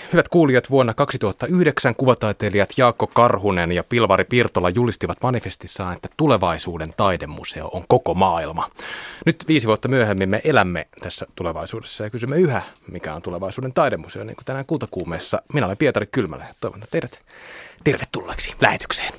Hyvät kuulijat, vuonna 2009 kuvataiteilijat Jaakko Karhunen ja Pilvari Pirtola julistivat manifestissaan, että tulevaisuuden taidemuseo on koko maailma. Nyt 5 vuotta myöhemmin me elämme tässä tulevaisuudessa ja kysymme yhä, mikä on tulevaisuuden taidemuseo, niin kuin tänään Kultakuumeessa. Minä olen Pietari Kylmälä ja toivon teidät tervetulleeksi lähetykseen.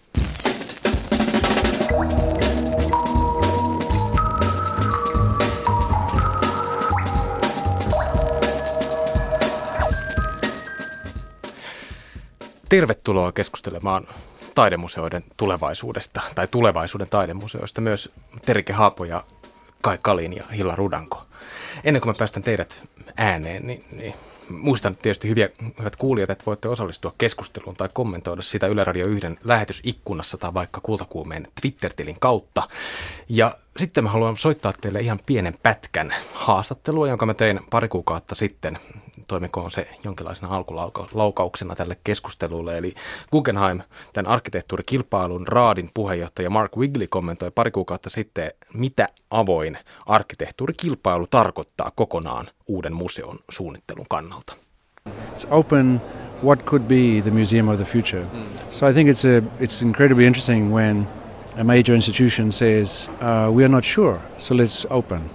Tervetuloa keskustelemaan taidemuseoiden tulevaisuudesta tai tulevaisuuden taidemuseoista myös Terike Haapo ja Kai Kalin ja Hilla Rudanko. Ennen kuin mä päästän teidät ääneen, niin muistan tietysti hyvät kuulijat, että voitte osallistua keskusteluun tai kommentoida sitä Yle Radio 1 lähetysikkunassa tai vaikka Kultakuumeen Twitter-tilin kautta. Ja sitten mä haluan soittaa teille ihan pienen pätkän haastattelua, jonka mä tein pari kuukautta sitten. Toimikoon se jonkinlaisena alkulaukauksena tälle keskustelulle. Eli Guggenheim, tämän arkkitehtuurikilpailun Raadin puheenjohtaja Mark Wigley kommentoi pari kuukautta sitten, mitä avoin arkkitehtuurikilpailu tarkoittaa kokonaan uuden museon suunnittelun kannalta. It's open what could be the museum of the future. So I think it's incredibly interesting when a major institution says, we are not sure, so let's open.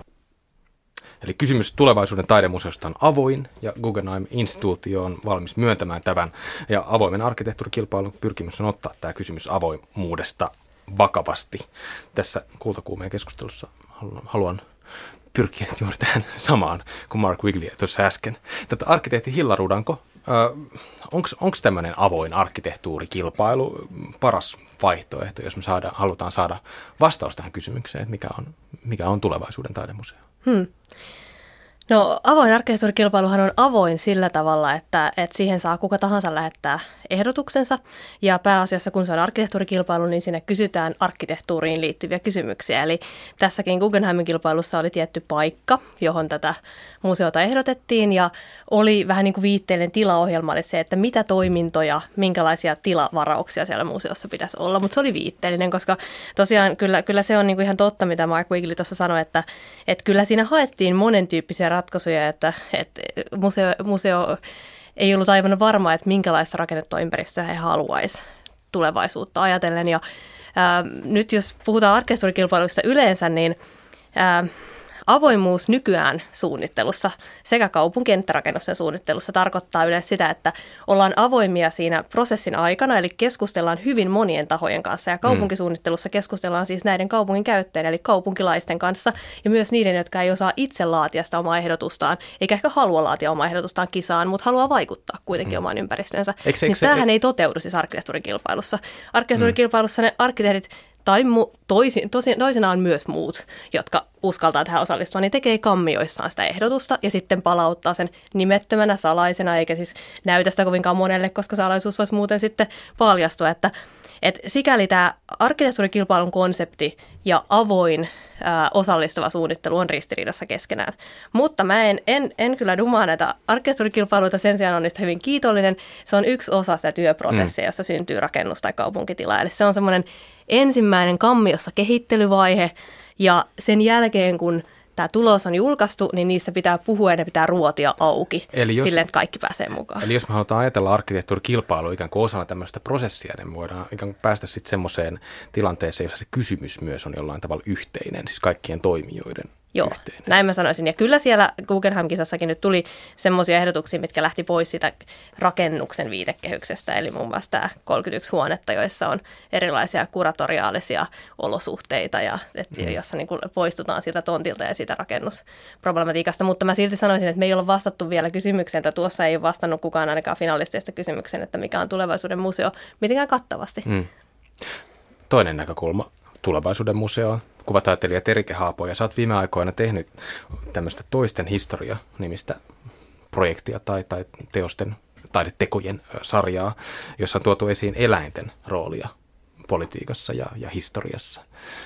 Eli kysymys tulevaisuuden taidemuseosta on avoin ja Guggenheim-instituutio on valmis myöntämään tämän. Ja avoimen arkkitehtuurikilpailun pyrkimys on ottaa tämä kysymys avoimuudesta vakavasti. Tässä Kultakuumeen keskustelussa haluan pyrkiä juuri tähän samaan kuin Mark Wigley tuossa äsken. Tätä arkkitehti Hilla Rudanko, onko tämmöinen avoin arkkitehtuurikilpailu paras vaihtoehto, jos me halutaan saada vastaus tähän kysymykseen, että mikä on tulevaisuuden taidemuseo? No, avoin arkkitehtuurikilpailuhan on avoin sillä tavalla, että siihen saa kuka tahansa lähettää ehdotuksensa. Ja pääasiassa, kun se on arkkitehtuurikilpailu, niin siinä kysytään arkkitehtuuriin liittyviä kysymyksiä. Eli tässäkin Guggenheimin kilpailussa oli tietty paikka, johon tätä museota ehdotettiin. Ja oli vähän niin kuin viitteellinen tilaohjelma, eli se, että mitä toimintoja, minkälaisia tilavarauksia siellä museossa pitäisi olla. Mutta se oli viitteellinen, koska tosiaan kyllä se on niin kuin ihan totta, mitä Mark Wigley tuossa sanoi, että kyllä siinä haettiin monentyyppisiä ratkaisuja, että museo ei ollut aivan varma, että minkälaista rakennettua ympäristöä he haluaisivat tulevaisuutta ajatellen. Ja nyt jos puhutaan arkkitehtuurikilpailuista yleensä, niin avoimuus nykyään suunnittelussa sekä kaupunkien että rakennusten suunnittelussa tarkoittaa yleensä sitä, että ollaan avoimia siinä prosessin aikana, eli keskustellaan hyvin monien tahojen kanssa. Ja kaupunkisuunnittelussa keskustellaan siis näiden kaupungin käyttäjien, eli kaupunkilaisten kanssa, ja myös niiden, jotka ei osaa itse laatia sitä omaa ehdotustaan, eikä ehkä halua laatia omaa ehdotustaan kisaan, mutta haluaa vaikuttaa kuitenkin omaan ympäristöönsä. Niin tämähän ei toteudu siis arkkitehtuurikilpailussa. Arkkitehtuurikilpailussa ne arkkitehdit tai toisinaan myös muut, jotka uskaltaa tähän osallistua, niin tekee kammioissaan sitä ehdotusta ja sitten palauttaa sen nimettömänä salaisena, eikä siis näytä sitä kovinkaan monelle, koska salaisuus voisi muuten sitten paljastua. Että sikäli tämä arkkitehtuurikilpailun konsepti ja avoin osallistava suunnittelu on ristiriidassa keskenään. Mutta mä en kyllä dumaa näitä arkkitehtuurikilpailuita, sen sijaan on niistä hyvin kiitollinen. Se on yksi osa sitä työprosessia, jossa syntyy rakennus- tai kaupunkitila. Eli se on semmoinen ensimmäinen kammiossa kehittelyvaihe, ja sen jälkeen, kun tämä tulos on julkaistu, niin niistä pitää puhua ja ne pitää ruotia auki silleen, että kaikki pääsee mukaan. Eli jos me halutaan ajatella arkkitehtuurikilpailua ikään kuin osana tämmöistä prosessia, niin me voidaan ikään kuin päästä sitten semmoiseen tilanteeseen, jossa se kysymys myös on jollain tavalla yhteinen, siis kaikkien toimijoiden. Joo, yhteinen. Näin mä sanoisin. Ja kyllä siellä Guggenheim-kisassakin nyt tuli semmoisia ehdotuksia, mitkä lähti pois sitä rakennuksen viitekehyksestä, eli muun muassa tämä 31 huonetta, joissa on erilaisia kuratoriaalisia olosuhteita, ja jossa niin kuin poistutaan siitä tontilta ja siitä rakennusproblematiikasta. Mutta mä silti sanoisin, että me ei olla vastattu vielä kysymykseen, että tuossa ei ole vastannut kukaan ainakaan finalisteista kysymykseen, että mikä on tulevaisuuden museo, mitenkään kattavasti. Toinen näkökulma tulevaisuuden museoon. Kuvataiteilija Terike Haapo, ja sä oot viime aikoina tehnyt tämmöistä toisten historia-nimistä projektia tai teosten, taidetekojen sarjaa, jossa on tuotu esiin eläinten roolia politiikassa ja historiassa.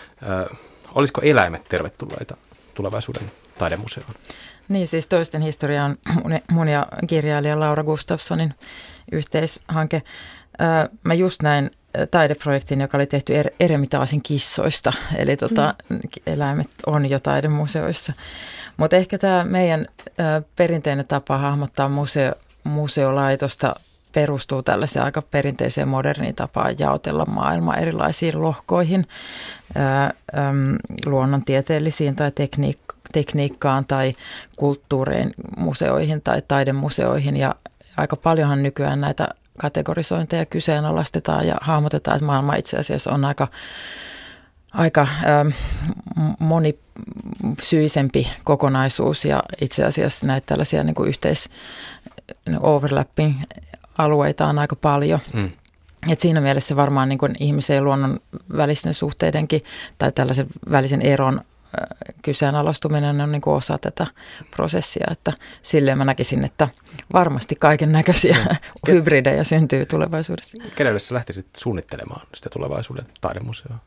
Olisiko eläimet tervetulleita tulevaisuuden taidemuseoon? Niin, siis toisten historia on mun ja kirjailija Laura Gustafssonin yhteishanke. Mä just näin taideprojektin, joka oli tehty Eremitaasin kissoista, eli eläimet on jo taidemuseoissa. Mutta ehkä tämä meidän perinteinen tapa hahmottaa museolaitosta perustuu tällaiseen aika perinteiseen moderniin tapaan jaotella maailma erilaisiin lohkoihin, luonnontieteellisiin tai tekniikkaan tai kulttuuriin, museoihin tai taidemuseoihin. Ja aika paljonhan nykyään näitä kategorisointeja kyseenalaistetaan ja hahmotetaan, että maailma itse asiassa on aika monisyisempi kokonaisuus ja itse asiassa näitä tällaisia niin kuin overlapping alueita on aika paljon. Et siinä mielessä varmaan niin kuin ihmisen ja luonnon välisten suhteidenkin tai tällaisen välisen eron kyseenalaistuminen on niin kuin osa tätä prosessia, että silleen mä näkisin, että varmasti kaiken näköisiä hybridejä syntyy tulevaisuudessa. Kenelle sä lähtisit suunnittelemaan sitä tulevaisuuden taidemuseoa?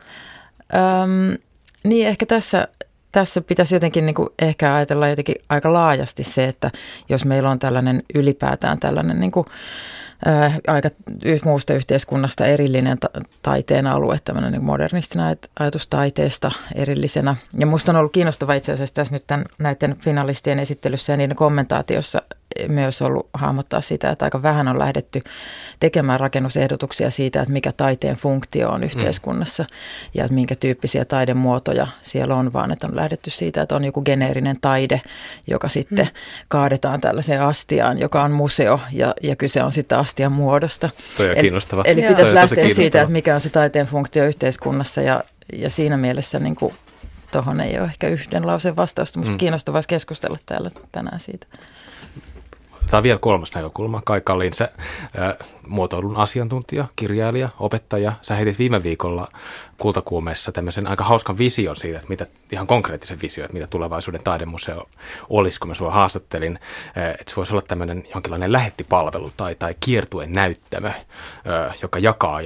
Niin ehkä tässä pitäisi jotenkin niin kuin ehkä ajatella jotenkin aika laajasti se, että jos meillä on tällainen ylipäätään tällainen niin kuin aika muusta yhteiskunnasta erillinen taiteen alue, tämmöinen niin modernistinen ajatus taiteesta erillisenä. Ja musta on ollut kiinnostava itse asiassa tässä nyt näiden finalistien esittelyssä ja niiden kommentaatiossa myös ollut hahmottaa sitä, että aika vähän on lähdetty tekemään rakennusehdotuksia siitä, että mikä taiteen funktio on yhteiskunnassa ja että minkä tyyppisiä taidemuotoja siellä on, vaan että on lähdetty siitä, että on joku geneerinen taide, joka sitten kaadetaan tällaiseen astiaan, joka on museo ja kyse on sitten astian muodosta. Toi on kiinnostava. Eli pitäisi lähteä siitä, että mikä on se taiteen funktio yhteiskunnassa ja siinä mielessä niin kuin tuohon ei ole ehkä yhden lauseen vastausta, mutta kiinnostavaa keskustella täällä tänään siitä. Tämä on vielä kolmas näkökulma. Kai Kalin, sä muotoilun asiantuntija, kirjailija, opettaja. Sä heitit viime viikolla Kultakuumeessa tämmöisen aika hauskan vision siitä, että mitä, ihan konkreettisen vision, että mitä tulevaisuuden taidemuseo olisi, kun mä sua haastattelin. Että se voisi olla tämmöinen jonkinlainen lähettipalvelu tai kiertuen näyttämö, joka jakaa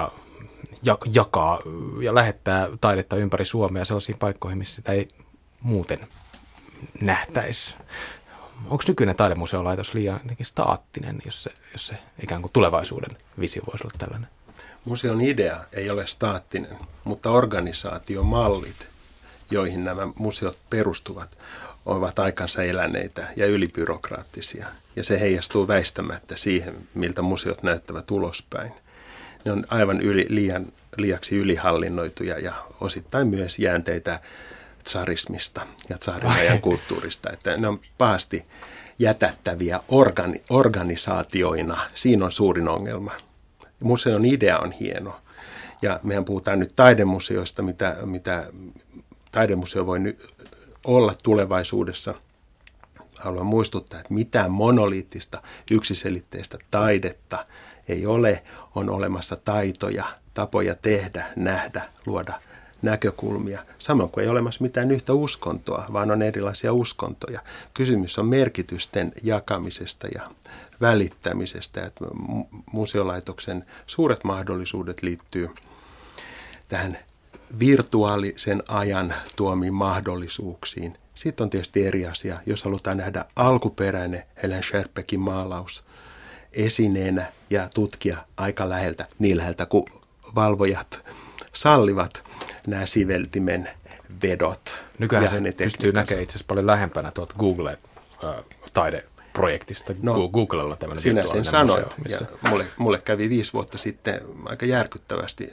ja lähettää taidetta ympäri Suomea sellaisiin paikkoihin, missä sitä ei muuten nähtäisi. Onko nykyinen taidemuseolaitos liian staattinen, jos se ikään kuin tulevaisuuden visio voisi olla tällainen? Museon idea ei ole staattinen, mutta organisaatiomallit, joihin nämä museot perustuvat, ovat aikansa eläneitä ja ylibyrokraattisia. Ja se heijastuu väistämättä siihen, miltä museot näyttävät ulospäin. Ne on aivan liiaksi ylihallinnoituja ja osittain myös jäänteitä tsarismista ja tsarin ajan kulttuurista, että ne on pahasti jätättäviä organisaatioina. Siinä on suurin ongelma. Museon idea on hieno ja mehän puhutaan nyt taidemuseoista, mitä taidemuseo voi olla tulevaisuudessa. Haluan muistuttaa, että mitään monoliittista, yksiselitteistä taidetta ei ole. On olemassa taitoja, tapoja tehdä, nähdä, luoda näkökulmia. Samoin kuin ei ole olemassa mitään yhtä uskontoa, vaan on erilaisia uskontoja. Kysymys on merkitysten jakamisesta ja välittämisestä. Että museolaitoksen suuret mahdollisuudet liittyy tähän virtuaalisen ajan tuomiin mahdollisuuksiin. Sitten on tietysti eri asia, jos halutaan nähdä alkuperäinen Helen Scherpeckin maalaus esineenä ja tutkia aika läheltä, niin läheltä kuin valvojat sallivat nämä siveltimen vedot. Nykyään se pystyy näkemään itse asiassa paljon lähempänä tuolta Google-taideprojektista. Googlella tämmöinen sinä sen sanoit. Museo, ja mulle kävi 5 vuotta sitten aika järkyttävästi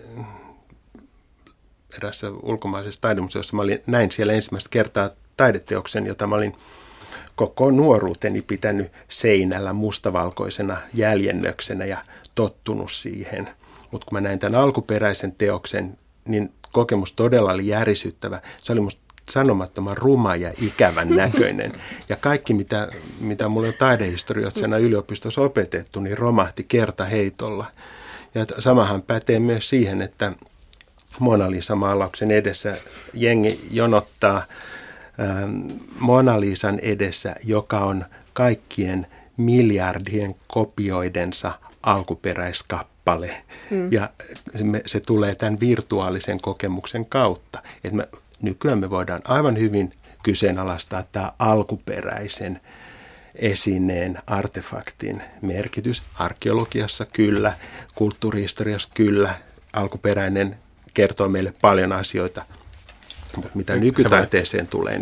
erässä ulkomaisessa taidemuseossa. Näin siellä ensimmäistä kertaa taideteoksen, jota mä olin koko nuoruuteni pitänyt seinällä mustavalkoisena jäljennöksenä ja tottunut siihen. Mutta kun mä näin tämän alkuperäisen teoksen, niin kokemus todella oli järisyttävä. Se oli musta sanomattoman ruma ja ikävän näköinen. Ja kaikki, mitä mulla on taidehistorioitsijana yliopistossa opetettu, niin romahti kertaheitolla. Ja samahan pätee myös siihen, että Mona Lisa-maalauksen edessä jengi jonottaa Mona Lisan edessä, joka on kaikkien miljardien kopioidensa alkuperäiskappale. Ja se tulee tämän virtuaalisen kokemuksen kautta. Nykyään me voidaan aivan hyvin kyseenalaistaa tämä alkuperäisen esineen, artefaktin merkitys. Arkeologiassa kyllä, kulttuurihistoriassa kyllä, alkuperäinen kertoo meille paljon asioita. Mutta mitä nykytaiteeseen tulee, niin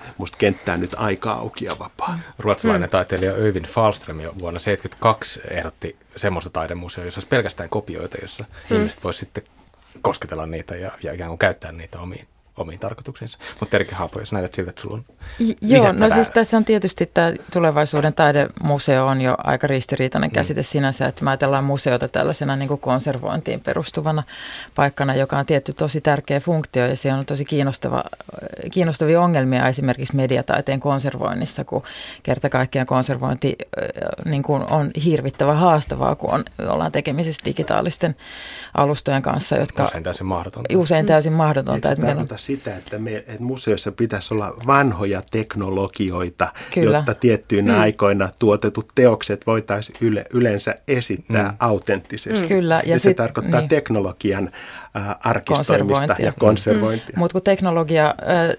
musta kenttää nyt aika auki ja vapaa. Ruotsalainen taiteilija Öyvind Fahlström jo vuonna 1972 ehdotti semmoista taidemuseota, jossa olisi pelkästään kopioita, jossa ihmiset voisivat sitten kosketella niitä ja ikään kuin käyttää niitä omiin tarkoituksiinsa. Mutta Terike Haapo, jos näytät siltä, että sulla on Joo, no siis tässä on tietysti tämä tulevaisuuden taidemuseo on jo aika ristiriitainen käsite sinänsä, että me ajatellaan museota tällaisena niin kuin konservointiin perustuvana paikkana, joka on tietty tosi tärkeä funktio ja siellä on tosi kiinnostavia ongelmia esimerkiksi mediataiteen konservoinnissa, kun kerta kaikkiaan konservointi niin kuin on hirvittävän haastavaa, kun ollaan tekemisissä digitaalisten alustojen kanssa, jotka usein täysin mahdotonta. Eikö se tarkoita sitä, että museossa pitäisi olla vanhoja teknologioita, Kyllä. jotta tiettyinä aikoina tuotetut teokset voitaisiin yleensä esittää autenttisesti. Kyllä. Ja se tarkoittaa teknologian arkistoimista ja konservointia. Mutta kun teknologia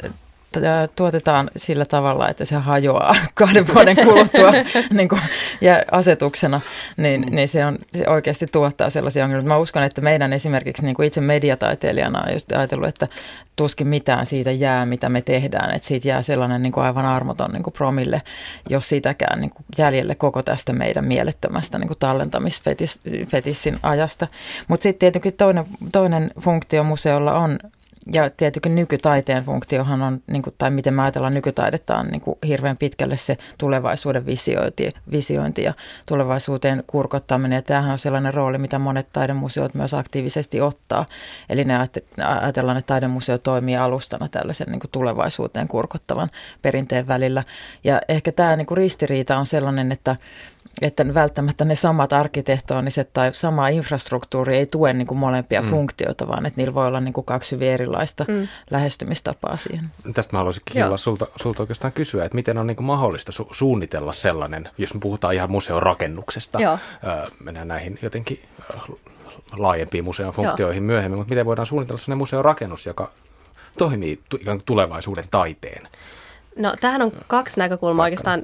tuotetaan sillä tavalla, että se hajoaa 2 vuoden kuluttua niin kuin, ja asetuksena, niin se oikeasti tuottaa sellaisia ongelmia. Mä uskon, että meidän esimerkiksi niin kuin itse mediataiteilijana on just ajatellut, että tuskin mitään siitä jää, mitä me tehdään. Että siitä jää sellainen niin kuin aivan armoton niin kuin promille, jos sitäkään niin kuin jäljelle koko tästä meidän mielettömästä niin kuin tallentamisfetissin ajasta. Mutta sitten tietenkin toinen funktio museolla on, ja tietenkin nykytaiteen funktiohan on, niin kuin, tai miten me ajatellaan nykytaidetta, on niin kuin hirveän pitkälle se tulevaisuuden visiointi ja tulevaisuuteen kurkottaminen. Ja tämähän on sellainen rooli, mitä monet taidemuseot myös aktiivisesti ottaa. Eli ne ajatellaan, että taidemuseo toimii alustana tällaisen niin kuin tulevaisuuteen kurkottavan perinteen välillä. Ja ehkä tämä niin kuin ristiriita on sellainen, että välttämättä ne samat arkkitehtooniset tai sama infrastruktuuri ei tue niin kuin molempia funktioita, vaan että niillä voi olla niin kuin 2 hyvin erilaista lähestymistapaa siihen. Tästä mä haluaisinkin olla sulta oikeastaan kysyä, että miten on niin kuin mahdollista suunnitella sellainen, jos me puhutaan ihan museon rakennuksesta, mennään näihin jotenkin laajempiin museon funktioihin myöhemmin, mutta miten voidaan suunnitella sellainen museon rakennus, joka toimii ikään kuin tulevaisuuden taiteen? No tämähän on 2 näkökulmaa oikeastaan.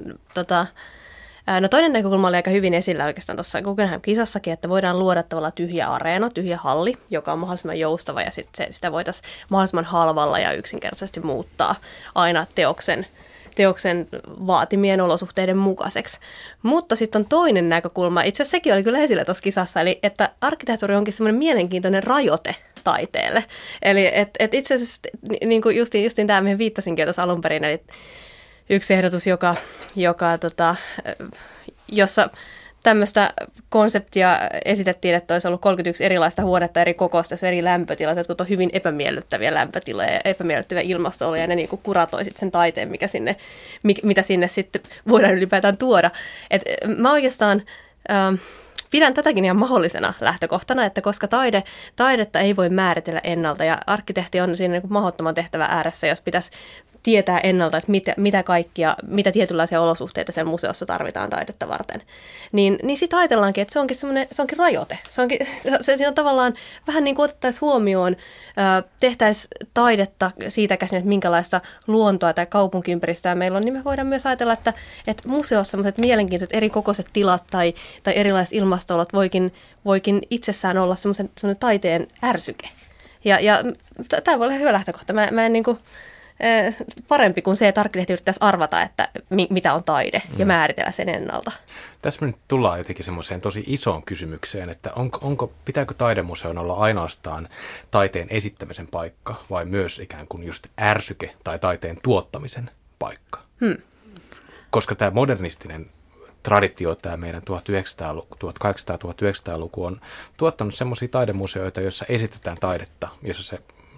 No toinen näkökulma oli aika hyvin esillä oikeastaan tuossa Guggenheim-kisassakin, että voidaan luoda tavallaan tyhjä areena, tyhjä halli, joka on mahdollisimman joustava ja sitä voitaisiin mahdollisimman halvalla ja yksinkertaisesti muuttaa aina teoksen vaatimien olosuhteiden mukaiseksi. Mutta sitten on toinen näkökulma, itse asiassa sekin oli kyllä esillä tuossa kisassa, eli että arkkitehtuuri onkin semmoinen mielenkiintoinen rajoite taiteelle. Eli et itse asiassa niin kuin justiin tämä, mihin viittasinkin jo tuossa alun perin, eli yksi ehdotus, jossa tämmöistä konseptia esitettiin, että olisi ollut 31 erilaista huonetta eri kokoista, eri lämpötilat, jotkut on hyvin epämiellyttäviä lämpötiloja ja epämiellyttäviä ilmasto-oloja, ja ne niin kuin kuratoi sen taiteen, mitä sinne sitten voidaan ylipäätään tuoda. Et mä oikeastaan pidän tätäkin ihan mahdollisena lähtökohtana, että koska taidetta ei voi määritellä ennalta, ja arkkitehti on siinä niin kuin mahdottoman tehtävä ääressä, jos pitäisi tietää ennalta, että mitä tietynlaisia olosuhteita siellä museossa tarvitaan taidetta varten. Niin sitten ajatellaankin, että se onkin rajoite. Siinä on tavallaan vähän niin kuin otettaisiin huomioon, tehtäisiin taidetta siitä käsin, että minkälaista luontoa tai kaupunkiympäristöä meillä on, niin me voidaan myös ajatella, että museossa sellaiset mielenkiintoiset eri kokoiset tilat tai erilaiset ilmasto-olot voikin itsessään olla semmoinen taiteen ärsyke. Ja tämä voi olla hyvä lähtökohta. Mä en niin kuin parempi kuin se, että arkkitehti yrittäisi arvata, että mitä on taide ja määritellä sen ennalta. Tässä me nyt tullaan jotenkin semmoiseen tosi isoon kysymykseen, että pitääkö taidemuseon olla ainoastaan taiteen esittämisen paikka vai myös ikään kuin just ärsyke tai taiteen tuottamisen paikka? Koska tämä modernistinen traditio, tämä meidän 1800-1900-luku on tuottanut semmoisia taidemuseoita, joissa esitetään taidetta, jossa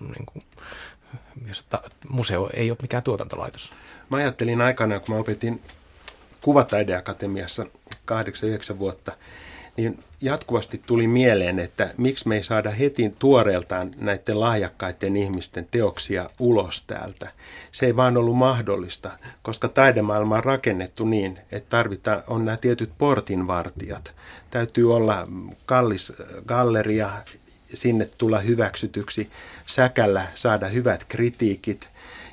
museo ei ole mikään tuotantolaitos. Mä ajattelin aikanaan, kun mä opetin Kuvataideakatemiassa 8-9 vuotta, niin jatkuvasti tuli mieleen, että miksi me ei saada heti tuoreeltaan näiden lahjakkaiden ihmisten teoksia ulos täältä. Se ei vaan ollut mahdollista, koska taidemaailma on rakennettu niin, että on nämä tietyt portinvartijat. Täytyy olla kallis galleria, sinne tulla hyväksytyksi, säkällä saada hyvät kritiikit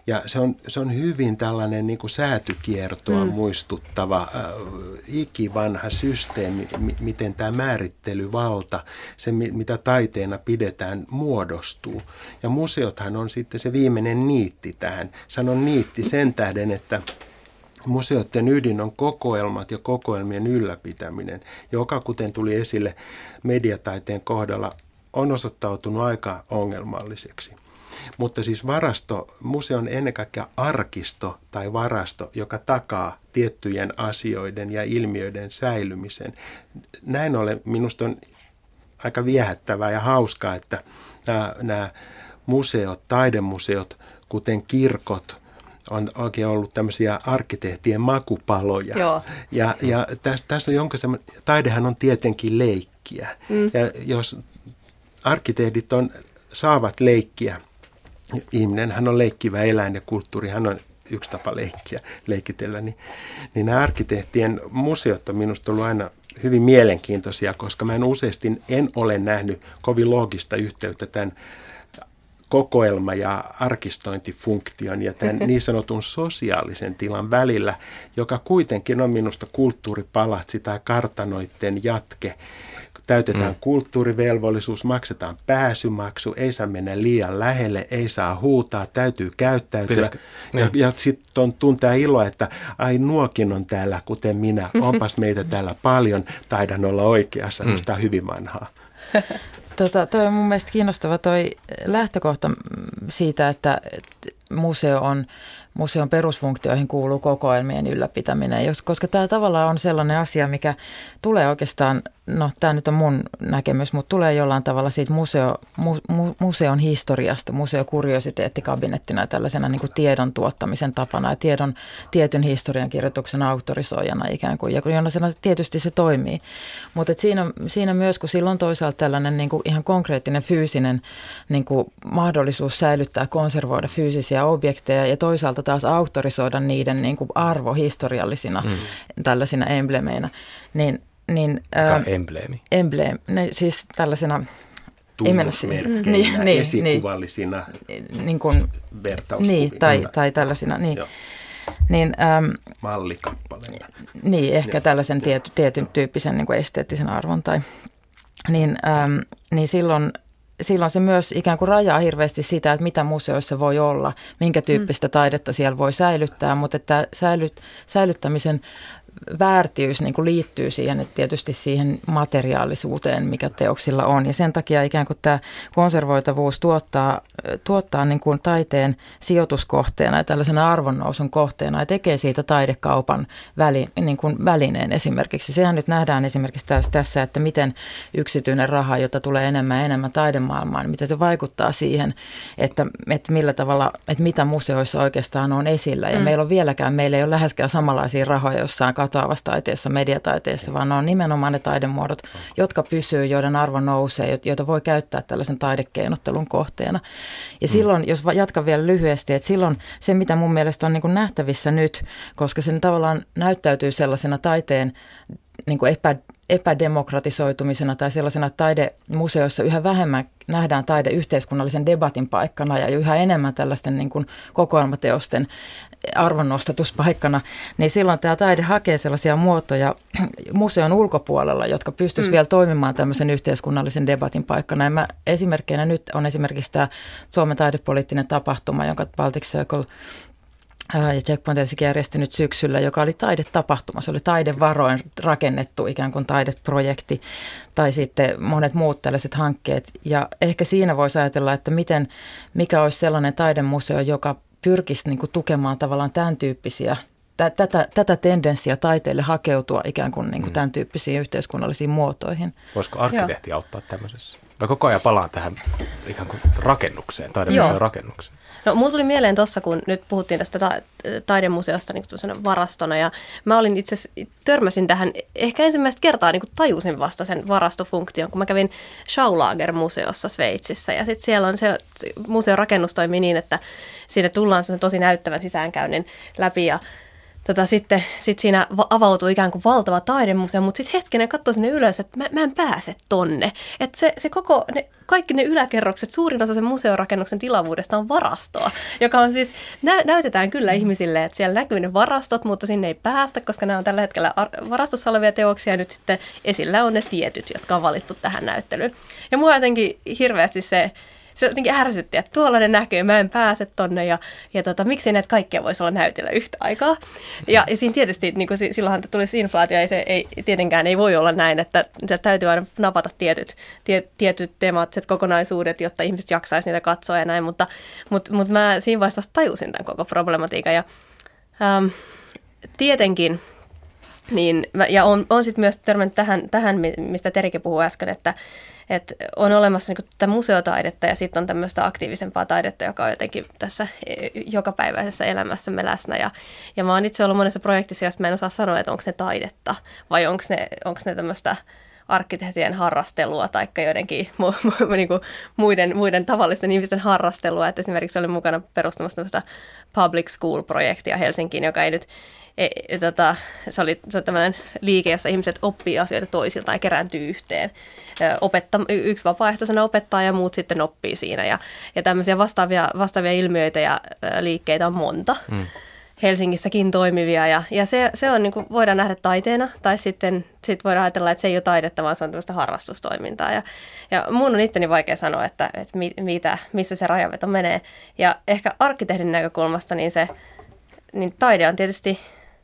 Ja se on hyvin tällainen niin kuin säätykiertoa muistuttava ikivanha systeemi, miten tämä määrittelyvalta, se mitä taiteena pidetään, muodostuu. Ja museothan on sitten se viimeinen niitti tähän. Sanon niitti sen tähden, että museoiden ydin on kokoelmat ja kokoelmien ylläpitäminen, joka, kuten tuli esille mediataiteen kohdalla, on osoittautunut aika ongelmalliseksi. Mutta siis museo on ennen kaikkea arkisto tai varasto, joka takaa tiettyjen asioiden ja ilmiöiden säilymisen. Näin ollen minusta on aika viehättävää ja hauskaa, että nämä museot, taidemuseot, kuten kirkot, on oikein ollut tämmöisiä arkkitehtien makupaloja. Joo. Ja tässä on taidehan on tietenkin leikkiä. Ja jos arkkitehdit saavat leikkiä, ihminenhän on leikkivä eläin ja kulttuurihan on yksi tapa leikitellä, niin nämä arkkitehtien museot on minusta ollut aina hyvin mielenkiintoisia, koska mä en ole nähnyt kovin loogista yhteyttä tämän kokoelma- ja arkistointifunktion ja tämän niin sanotun sosiaalisen tilan välillä, joka kuitenkin on minusta kulttuuripalatsi tai kartanoiden jatke. Täytetään kulttuurivelvollisuus, maksetaan pääsymaksu, ei saa mennä liian lähelle, ei saa huutaa, täytyy käyttäytyä. Ja sitten tuntea iloa, että ai nuokin on täällä, kuten minä, onpas meitä täällä paljon, taidan olla oikeassa, koska tämä on hyvin vanhaa. Toi on mun mielestä kiinnostava toi lähtökohta siitä, että museon perusfunktioihin kuuluu kokoelmien ylläpitäminen, koska tämä tavallaan on sellainen asia, mikä tulee oikeastaan, no tämä nyt on mun näkemys, mutta tulee jollain tavalla siitä museon historiasta, museokuriositeettikabinettina tällaisena niin kuin tiedon tuottamisen tapana ja tietyn historiankirjoituksen auktorisoijana ikään kuin, ja tietysti se toimii. Mutta siinä myös, kun silloin toisaalta tällainen niin kuin ihan konkreettinen fyysinen niin kuin mahdollisuus säilyttää, konservoida fyysisiä objekteja ja toisaalta taas auktorisoida niiden niin kuin arvo historiallisina tällaisina emblemeina, embleemi, siis tällaisena tunnusmerkkeinä, esikuvallisina vertauskuvina. Tai tällaisina, mallikappaleina. Niin, ehkä tällaisen tietyn tyyppisen niin kuin esteettisen arvon. Niin silloin se myös ikään kuin rajaa hirveästi sitä, että mitä museoissa voi olla, minkä tyyppistä taidetta siellä voi säilyttää, mutta että säilyttämisen väärtiys niin kuin liittyy siihen, että tietysti siihen materiaalisuuteen, mikä teoksilla on. Ja sen takia ikään kuin tämä konservoitavuus tuottaa niin kuin taiteen sijoituskohteena ja tällaisena arvonnousun kohteena ja tekee siitä taidekaupan niin kuin välineen esimerkiksi. Sehän nyt nähdään esimerkiksi tässä, että miten yksityinen raha, jota tulee enemmän ja enemmän taidemaailmaan, miten se vaikuttaa siihen, että millä tavalla, että mitä museoissa oikeastaan on esillä. Ja meillä ei ole läheskään samanlaisia rahoja jossain katoavassa taiteessa, mediataiteessa, vaan ne on nimenomaan ne taidemuodot, jotka pysyy, joiden arvo nousee, joita voi käyttää tällaisen taidekeinottelun kohteena. Ja silloin, jos jatkan vielä lyhyesti, että silloin se, mitä mun mielestä on niin kuin nähtävissä nyt, koska se tavallaan näyttäytyy sellaisena taiteen niin kuin epädemokratisoitumisena tai sellaisena taidemuseoissa yhä vähemmän nähdään taide yhteiskunnallisen debatin paikkana ja yhä enemmän tällaisten niin kuin kokoelmateosten arvonnostatuspaikkana, niin silloin tämä taide hakee sellaisia muotoja museon ulkopuolella, jotka pystyisivät vielä toimimaan tämmöisen yhteiskunnallisen debatin paikkana. Ja esimerkkeinä nyt on esimerkiksi tämä Suomen taidepoliittinen tapahtuma, jonka Baltic Circle ja Checkpoint Helsinki järjestänyt syksyllä, joka oli taidetapahtuma. Se oli taidevaroin rakennettu ikään kuin taideprojekti tai sitten monet muut tällaiset hankkeet. Ja ehkä siinä voisi ajatella, että mikä olisi sellainen taidemuseo, joka pyrkisi niin kuin tukemaan tavallaan tämän tyyppisiä, tätä tendenssiä taiteelle hakeutua ikään kuin, niin kuin tämän tyyppisiin yhteiskunnallisiin muotoihin. Voisiko arkkitehti auttaa tämmöisessä? Mä koko ajan palaan tähän ikään kuin rakennukseen, taidemuseon rakennukseen. No, mulla tuli mieleen tuossa, kun nyt puhuttiin tästä taidemuseosta niin kuin varastona, ja mä olin itse asiassa, törmäsin tähän ehkä ensimmäistä kertaa, niin kuin tajusin vasta sen varastofunktion, kun mä kävin Schaulager-museossa Sveitsissä, ja sitten siellä on se museon rakennus toimii niin, että siinä tullaan tosi näyttävän sisäänkäynnin läpi, ja sitten siinä avautuu ikään kuin valtava taidemuseo, mutta sitten hetkinen katsoo sinne ylös, että mä en pääse tonne. Että se kaikki ne yläkerrokset, suurin osa sen museorakennuksen tilavuudesta on varastoa, joka on siis, näytetään kyllä ihmisille, että siellä näkyy ne varastot, mutta sinne ei päästä, koska nämä on tällä hetkellä varastossa olevia teoksia, ja nyt sitten esillä on ne tietyt, jotka on valittu tähän näyttelyyn. Ja mua jotenkin hirveästi se jotenkin ärsytti, että tuolla ne näkyy, mä en pääse tonne ja miksei näitä kaikkea voisi olla näytillä yhtä aikaa. Ja siinä tietysti, niin silloinhan tulisi inflaatio, ja se tietenkään ei voi olla näin, että täytyy aina napata tietyt temaattiset kokonaisuudet, jotta ihmiset jaksaisi niitä katsoa ja näin, mutta mä siinä vaiheessa vasta tajusin tämän koko problematiikan ja tietenkin, niin, ja on sitten myös törmännyt tähän, mistä Terikin puhui äsken, että on olemassa niin tätä museotaidetta ja sitten on tämmöistä aktiivisempaa taidetta, joka on jotenkin tässä jokapäiväisessä elämässämme läsnä. Ja mä oon itse ollut monessa projektissa, jossa mä en osaa sanoa, että onko ne taidetta vai onko ne tämmöistä arkkitehtien harrastelua tai joidenkin muiden tavallisten ihmisten harrastelua. Että esimerkiksi olin mukana perustamassa tämmöistä public school-projektia Helsinkiin, joka ei nyt se on tämmöinen liike, jossa ihmiset oppii asioita toisiltaan ja kerääntyy yhteen. Yksi vapaaehtoisena opettaa ja muut sitten oppii siinä. Ja tämmöisiä vastaavia ilmiöitä ja liikkeitä on monta. Helsingissäkin toimivia. Ja se on, niin kuin voidaan nähdä taiteena, tai sitten voidaan ajatella, että se ei ole taidetta, vaan se on tämmöistä harrastustoimintaa. Ja mun on itteni vaikea sanoa, että missä se rajaveto menee. Ja ehkä arkkitehdin näkökulmasta niin taide on tietysti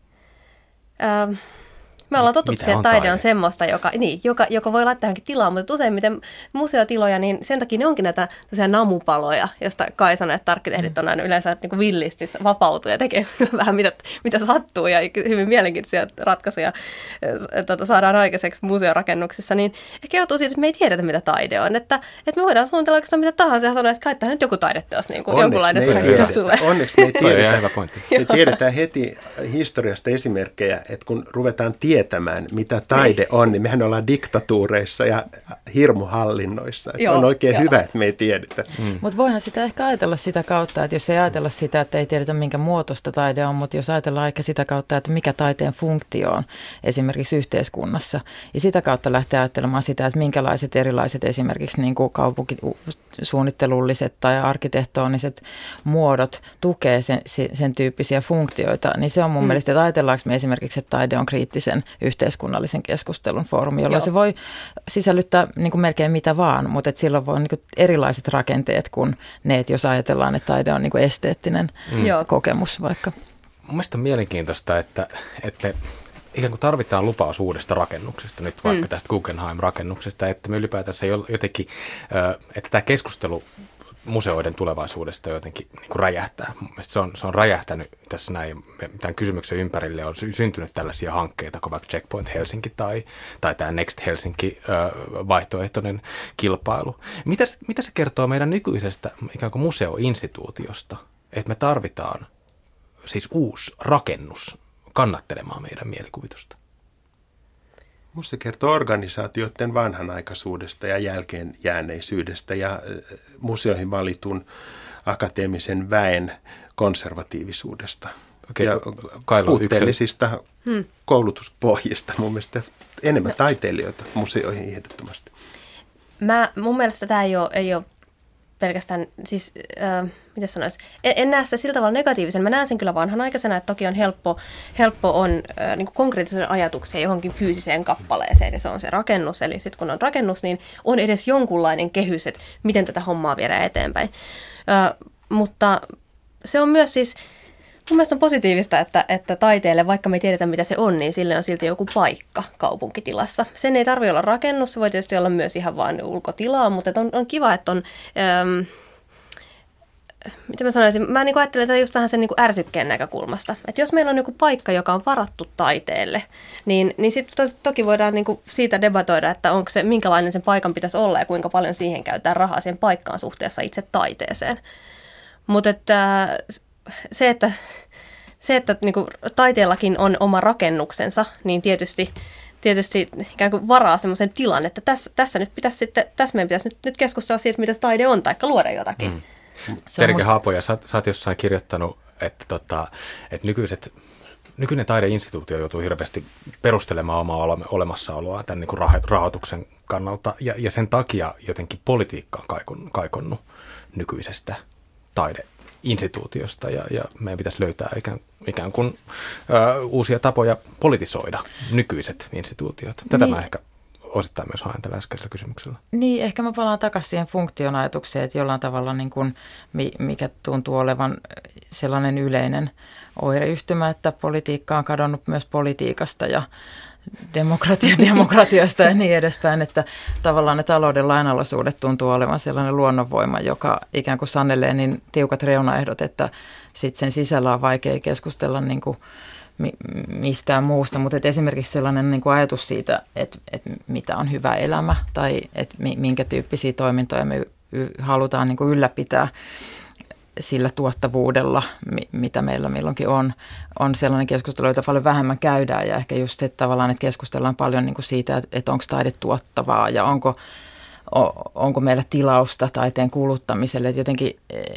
me ollaan totuttu siihen, että taide on semmoista, joka voi laittaa johonkin tilaan, mutta useimmiten museotiloja, niin sen takia ne onkin näitä namupaloja, josta Kai sanoi, että arkkitehdit on aina yleensä niin kuin villisti vapautuu ja tekee vähän mitä sattuu ja hyvin mielenkiintoisia ratkaisuja saadaan aikaiseksi museorakennuksissa, niin ehkä joutuu siitä, että me ei tiedetä, mitä taide on. Että me voidaan suunnitella oikeastaan mitä tahansa ja sanoa, että kai tämä nyt joku taideteos, niin kuin jonkunlainen taideteos sulle. Onneksi me ei tiedetä. Me tiedetään heti historiasta esimerkkejä, että kun ruvetaan tietämään, mitä taide on, niin mehän ollaan diktatuureissa ja hirmuhallinnoissa. On oikein hyvä, että me ei tiedetä. Mutta voihan sitä ehkä ajatella sitä kautta, että jos ei ajatella sitä, että ei tiedetä minkä muotoista taide on, mutta jos ajatellaan ehkä sitä kautta, että mikä taiteen funktio on esimerkiksi yhteiskunnassa. Ja sitä kautta lähtee ajattelemaan sitä, että minkälaiset erilaiset esimerkiksi niin kuin kaupunkisuunnittelulliset tai arkkitehtooniset muodot tukee sen tyyppisiä funktioita. Niin se on mun mielestä, että ajatellaanko me esimerkiksi, että taide on kriittisen yhteiskunnallisen keskustelun foorumi, jolloin se voi sisällyttää niin kuin melkein mitä vaan, mutta että silloin voi olla niin kuin erilaiset rakenteet kuin ne, että jos ajatellaan, että taide on niin kuin esteettinen kokemus vaikka. Mun mielestä on mielenkiintoista, että ikään kuin tarvitaan lupaus uudesta rakennuksesta, nyt vaikka tästä Guggenheim-rakennuksesta, että me ylipäätänsä jotenkin, että tämä keskustelu museoiden tulevaisuudesta jotenkin niin kuin räjähtää. Mun mielestä se on räjähtänyt tässä näin, tämän kysymyksen ympärille on syntynyt tällaisia hankkeita, kuin vaikka Checkpoint Helsinki tai tämä Next Helsinki vaihtoehtoinen kilpailu. Mitä se kertoo meidän nykyisestä ikään kuin museoinstituutiosta, että me tarvitaan siis uusi rakennus kannattelemaan meidän mielikuvitusta? Minusta se kertoo organisaatioiden vanhanaikaisuudesta ja jälkeenjääneisyydestä ja museoihin valitun akateemisen väen konservatiivisuudesta ja puutteellisista koulutuspohjista. Mun mielestä enemmän taiteilijoita museoihin ehdottomasti. Mun mielestä tämä ei ole pelkästään, siis miten sanoisi, en näe sitä sillä tavalla negatiivisen. Mä näen sen kyllä vanhanaikaisena, että toki on helppo on niin kuin konkreettisen ajatuksia johonkin fyysiseen kappaleeseen, ja se on se rakennus. Eli sitten kun on rakennus, niin on edes jonkunlainen kehys, että miten tätä hommaa viedään eteenpäin. Mutta se on myös siis, mun mielestä on positiivista, että taiteelle, vaikka me ei tiedetä mitä se on, niin sille on silti joku paikka kaupunkitilassa. Sen ei tarvitse olla rakennus, se voi tietysti olla myös ihan vaan ulkotilaa, mutta on kiva, että on, mitä mä sanoisin, mä niin ajattelen tätä just vähän sen niin kuin ärsykkeen näkökulmasta. Että jos meillä on joku paikka, joka on varattu taiteelle, niin sitten toki voidaan niin kuin siitä debatoida, että onko se, minkälainen sen paikan pitäisi olla ja kuinka paljon siihen käytetään rahaa siihen paikkaan suhteessa itse taiteeseen. Mutta se, että niin kuin taiteellakin on oma rakennuksensa, niin tietysti ikään kuin varaa semmoisen tilan, että tässä meidän pitäisi nyt keskustella siitä, mitä taide on, tai luoda jotakin. Terke Haapoja, sä oot jossain kirjoittanut, että nykyiset nykyinen taideinstituutio joutuu hirveästi perustelemaan omaa olemassaoloaan tämän niin kuin rahoituksen kannalta, ja sen takia jotenkin politiikka on kaikonnut nykyisestä taideinstituutiosta, ja meidän pitäisi löytää ikään kuin uusia tapoja politisoida nykyiset instituutiot. Tätä mä ehkä osittain myös haen tällä äskeisellä kysymyksellä. Niin, ehkä mä palaan takaisin siihen funktion ajatukseen, että jollain tavalla niin kuin, mikä tuntuu olevan sellainen yleinen oireyhtymä, että politiikka on kadonnut myös politiikasta ja demokratiasta ja niin edespäin, että tavallaan ne talouden lainalaisuudet tuntuu olevan sellainen luonnonvoima, joka ikään kuin sanelee niin tiukat reunaehdot, että sitten sen sisällä on vaikea keskustella niin kuin mistään muusta, mutta esimerkiksi sellainen niin kuin ajatus siitä, että mitä on hyvä elämä tai että minkä tyyppisiä toimintoja me halutaan niin kuin ylläpitää sillä tuottavuudella, mitä meillä milloinkin on sellainen keskustelu, jota paljon vähemmän käydään ja ehkä just että tavallaan, että keskustellaan paljon niin kuin siitä, että onko taide tuottavaa ja onko meillä tilausta taiteen kuluttamiselle, että jotenkin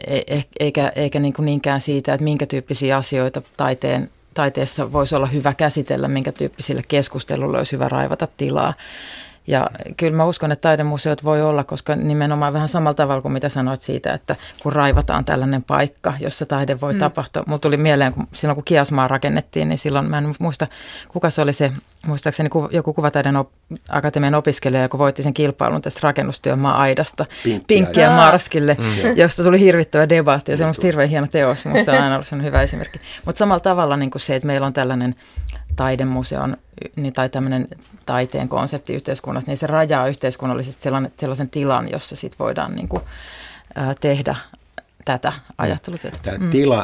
eikä niin kuin niinkään siitä, että minkä tyyppisiä asioita taiteessa voisi olla hyvä käsitellä, minkä tyyppisille keskustelulle olisi hyvä raivata tilaa. Ja kyllä mä uskon, että taidemuseot voi olla, koska nimenomaan vähän samalla tavalla kuin mitä sanoit siitä, että kun raivataan tällainen paikka, jossa taide voi tapahtua. Mulla tuli mieleen, silloin kun Kiasmaa rakennettiin, niin silloin mä en muista, kuka se oli se, muistaakseni joku Kuvataiden akatemian opiskelija, joka voitti sen kilpailun tästä rakennustyömaa aidasta, Pinkkiä Marskille, josta tuli hirvittävä debatti ja se on musta hirveän hieno teos, musta on aina ollut sellainen hyvä esimerkki. Mutta samalla tavalla niin kuin se, että meillä on tällainen taidemuseon tai tämmöinen taiteen konsepti yhteiskunnassa, niin se rajaa yhteiskunnallisesti sellaisen tilan, jossa sit voidaan niin kuin, tehdä tätä ajattelutyötä. Tämä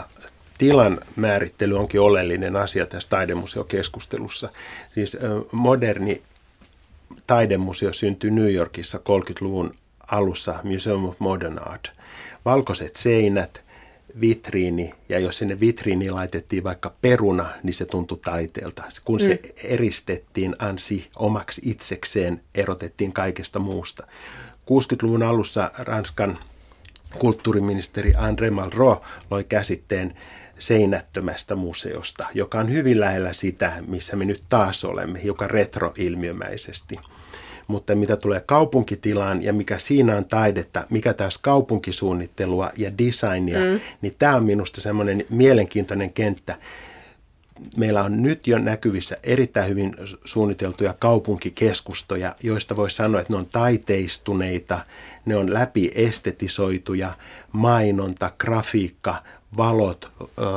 tilan määrittely onkin oleellinen asia tässä taidemuseokeskustelussa. Siis moderni taidemuseo syntyi New Yorkissa 30-luvun alussa, Museum of Modern Art. Valkoiset seinät, vitriini, ja jos sinne vitriiniin laitettiin vaikka peruna, niin se tuntui taiteelta. Kun se eristettiin omaksi itsekseen, erotettiin kaikesta muusta. 60-luvun alussa Ranskan kulttuuriministeri André Malraux loi käsitteen seinättömästä museosta, joka on hyvin lähellä sitä, missä me nyt taas olemme, joka retroilmiömäisesti. Mutta mitä tulee kaupunkitilaan ja mikä siinä on taidetta, mikä taas kaupunkisuunnittelua ja designia, niin tämä on minusta semmoinen mielenkiintoinen kenttä. Meillä on nyt jo näkyvissä erittäin hyvin suunniteltuja kaupunkikeskustoja, joista voi sanoa, että ne on taiteistuneita, ne on läpiestetisoituja, mainonta, grafiikka, valot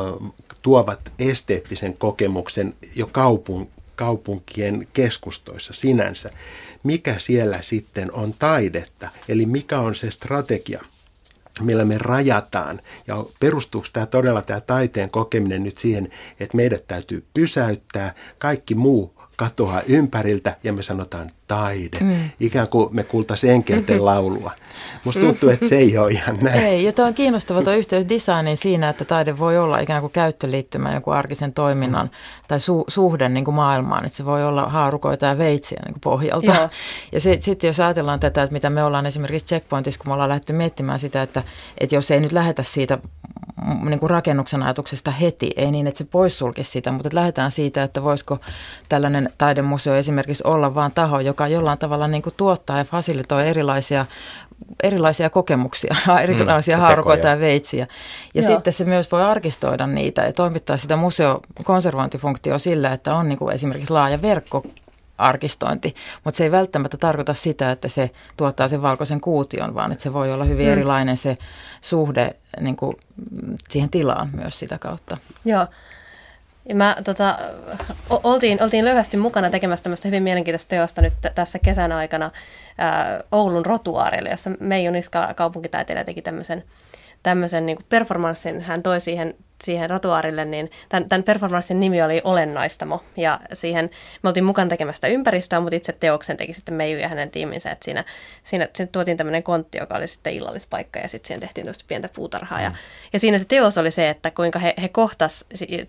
tuovat esteettisen kokemuksen jo kaupunkien keskustoissa sinänsä. Mikä siellä sitten on taidetta, eli mikä on se strategia, millä me rajataan, ja perustuuko tämä todella tämä taiteen kokeminen nyt siihen, että meidät täytyy pysäyttää, kaikki muu katoaa ympäriltä ja me sanotaan taide, ikään kuin me kuultaisiin enkelten laulua. Musta tuntuu, että se ei ole ihan näin. Ei, ja tämä on kiinnostava tuo yhteys designiin siinä, että taide voi olla ikään kuin käyttöliittymä joku arkisen toiminnan tai suhde niin kuin maailmaan, että se voi olla haarukoita ja veitsiä niin kuin pohjalta. Joo. Ja sitten jos ajatellaan tätä, että mitä me ollaan esimerkiksi Checkpointissa, kun me ollaan lähdetty miettimään sitä, että jos ei nyt lähetä siitä niin kuin rakennuksen ajatuksesta heti, ei niin, että se poissulkisi sitä, mutta lähdetään siitä, että voisiko tällainen taidemuseo esimerkiksi olla vaan taho, joka jollain tavalla niin kuin tuottaa ja fasilitoi erilaisia kokemuksia, erilaisia haarukoita ja veitsiä. Ja sitten se myös voi arkistoida niitä ja toimittaa sitä museokonservointifunktioa sillä, että on niin kuin esimerkiksi laaja verkkoarkistointi, mutta se ei välttämättä tarkoita sitä, että se tuottaa sen valkoisen kuution, vaan että se voi olla hyvin erilainen se suhde niin kuin siihen tilaan myös sitä kautta. Joo. Ja oltiin löyhästi mukana tekemässä tämmöistä hyvin mielenkiintoista teosta nyt tässä kesän aikana Oulun rotuaarilla, jossa Meiju Niskala kaupunkitaiteilija teki tämmöisen niin kuin performanssin. Hän toi siihen rotuaarille, niin tämän performanssin nimi oli Olennaistamo. Ja siihen me oltiin mukana tekemästä ympäristöä, mutta itse teoksen teki sitten Meiju ja hänen tiiminsä. Että siinä tuotiin tämmöinen kontti, joka oli sitten illallispaikka ja sitten siihen tehtiin tuosta pientä puutarhaa. Ja siinä se teos oli se, että kuinka he kohtas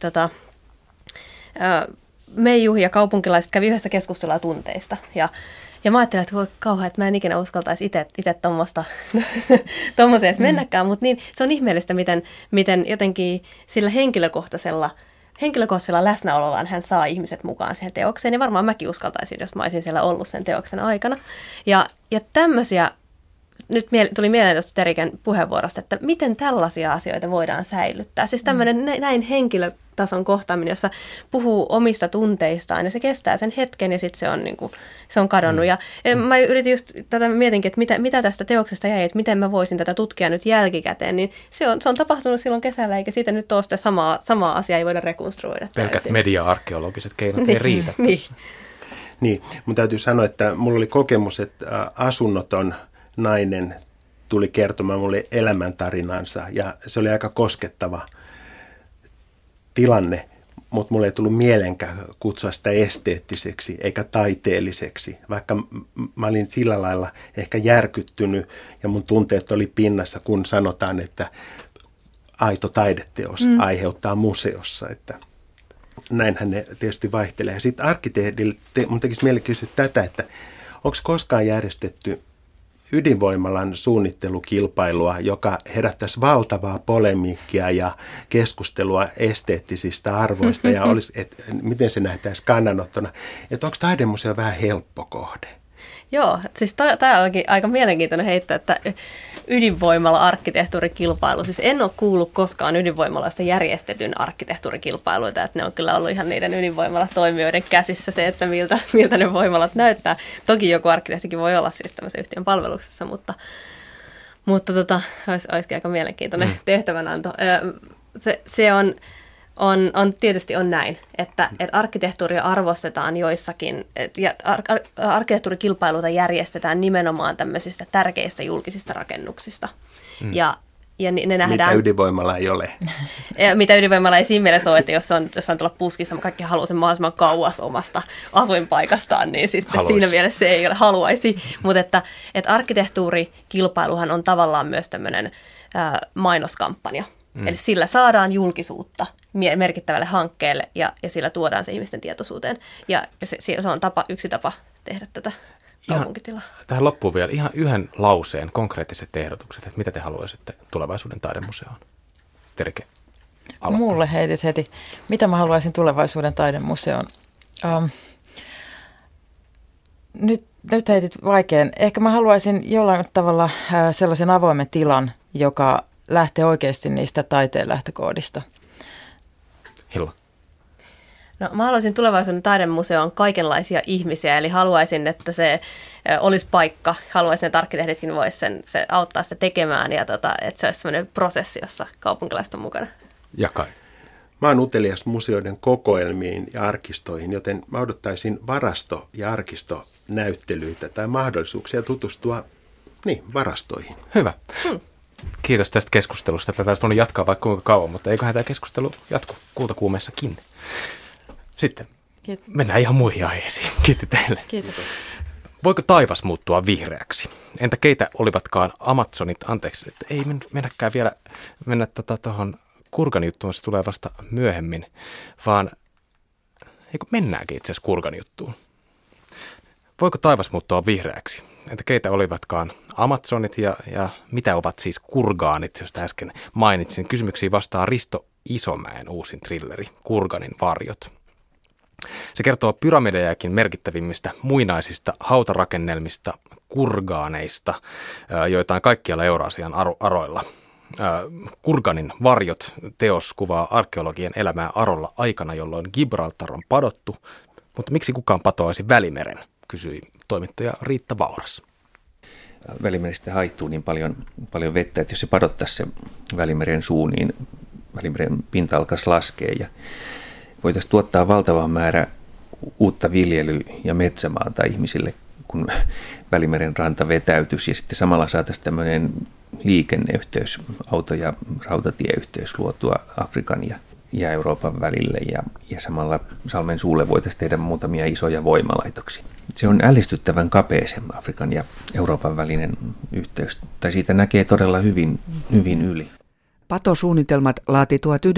Meiju ja kaupunkilaiset kävi yhdessä keskustelua tunteista. Ja mä ajattelin, että kauhean, että mä en ikinä uskaltaisi itse tuommoiseen edes mennäkään, mutta niin, se on ihmeellistä, miten jotenkin sillä henkilökohtaisella läsnäolollaan hän saa ihmiset mukaan siihen teokseen, ja varmaan mäkin uskaltaisin, jos mä olisin siellä ollut sen teoksen aikana. Ja tämmöisiä, nyt tuli mieleen tuosta Teriken puheenvuorosta, että miten tällaisia asioita voidaan säilyttää. Siis tämmöinen näin henkilötason kohtaaminen, jossa puhuu omista tunteistaan, ja se kestää sen hetken, ja sitten se on kadonnut. Ja mä yritin just tätä mietinkin, että mitä tästä teoksesta jäi, että miten mä voisin tätä tutkia nyt jälkikäteen, niin se on tapahtunut silloin kesällä, eikä siitä nyt ole sitä samaa asiaa ei voida rekonstruoida. Pelkät media-arkeologiset keinot ei riitä. Niin, mun täytyy sanoa, että mulla oli kokemus, että asunnoton nainen tuli kertomaan mulle elämäntarinansa, ja se oli aika koskettava tilanne, mutta mulle ei tullut mielenkään kutsua sitä esteettiseksi eikä taiteelliseksi, vaikka mä olin sillä lailla ehkä järkyttynyt ja mun tunteet oli pinnassa, kun sanotaan, että aito taideteos aiheuttaa museossa, että näinhän ne tietysti vaihtelee. Ja sitten arkkitehdille mun tekisi mieli kysyä tätä, että onko koskaan järjestetty ydinvoimalan suunnittelukilpailua, joka herättäisi valtavaa polemiikkia ja keskustelua esteettisistä arvoista ja miten se nähtäisi kannanottona, että onko taidemuseo vähän helppo kohde? Joo, siis tämä onkin aika mielenkiintoinen heitto, että ydinvoimala-arkkitehtuurikilpailu, siis en ole kuullut koskaan ydinvoimalaista järjestetyn arkkitehtuurikilpailuita, että ne on kyllä ollut ihan niiden ydinvoimalatoimijoiden käsissä se, että miltä ne voimalat näyttää. Toki joku arkkitehtikin voi olla siis tämmöisen yhtiön palveluksessa, mutta olisikin aika mielenkiintoinen tehtävänanto. Se on tietysti on näin, että arkkitehtuuria arvostetaan joissakin, ja arkkitehtuurikilpailuita järjestetään nimenomaan tämmöisistä tärkeistä julkisista rakennuksista. Ja ne nähdään... Mitä ydinvoimalla ei ole. Mitä ydinvoimalla ei siinä mielessä ole, että jos on tuolla puskissa, kaikki haluaa sen mahdollisimman kauas omasta asuinpaikastaan, niin sitten siinä mielessä se ei ole haluaisi. Mutta että arkkitehtuurikilpailuhan on tavallaan myös tämmöinen mainoskampanja. Eli sillä saadaan julkisuutta merkittävälle hankkeelle ja sillä tuodaan se ihmisten tietoisuuteen. Ja se on yksi tapa tehdä tätä kaupunkitilaa. Tähän loppuun vielä ihan yhden lauseen konkreettiset ehdotukset, että mitä te haluaisitte tulevaisuuden taidemuseoon? Terike, aloittaa. Mulle heitit heti. Mitä mä haluaisin tulevaisuuden taidemuseoon? Nyt heitit vaikean. Ehkä mä haluaisin jollain tavalla sellaisen avoimen tilan, joka lähtee oikeasti niistä taiteen lähtökohdista. Hilla. No, mä haluaisin tulevaisuuden taidemuseoon kaikenlaisia ihmisiä, eli haluaisin, että se olisi paikka. Haluaisin, että arkkitehditkin voisivat se auttaa sitä tekemään, ja että se olisi sellainen prosessi, jossa kaupunkilaiset on mukana. Ja Kai. Mä oon utelias museoiden kokoelmiin ja arkistoihin, joten mä odottaisin varasto- ja arkistonäyttelyitä tai mahdollisuuksia tutustua varastoihin. Hyvä. Kiitos tästä keskustelusta. Tätä olisi voinut jatkaa vaikka kuinka kauan, mutta eiköhän tämä keskustelu jatku kultakuumessakin. Sitten mennään ihan muihin aiheisiin. Kiitos teille. Kiitos. Voiko taivas muuttua vihreäksi? Entä keitä olivatkaan Amazonit? Anteeksi, että ei mennäkään vielä tuohon Kurgan juttuun, se tulee vasta myöhemmin, vaan mennäänkin itse asiassa Kurgan juttuun. Voiko taivas muuttua vihreäksi? Entä keitä olivatkaan Amazonit ja mitä ovat siis kurgaanit, josta äsken mainitsin? Kysymyksiin vastaa Risto Isomäen uusin thrilleri, Kurganin varjot. Se kertoo pyramidejakin merkittävimmistä muinaisista hautarakennelmista, kurgaaneista, joita on kaikkialla Euraasian aroilla. Kurganin varjot teos kuvaa arkeologien elämää Arolla aikana, jolloin Gibraltar on padottu, mutta miksi kukaan patoaisi Välimeren, kysyi toimittaja Riitta Vauras. Välimerestä haittuu niin paljon vettä, että jos se padottaisi se Välimeren suu, niin Välimeren pinta alkaisi laskea ja voitaisiin tuottaa valtava määrä uutta viljely- ja metsämaata ihmisille, kun Välimeren ranta vetäytyisi ja sitten samalla saataisiin tämmöinen liikenneyhteys, auto- ja rautatieyhteys luotua Afrikan ja Euroopan välille ja samalla salmen suulle voitaisiin tehdä muutamia isoja voimalaitoksia. Se on ällistyttävän kapea se Afrikan ja Euroopan välinen yhteys, tai siitä näkee todella hyvin yli. Patosuunnitelmat laati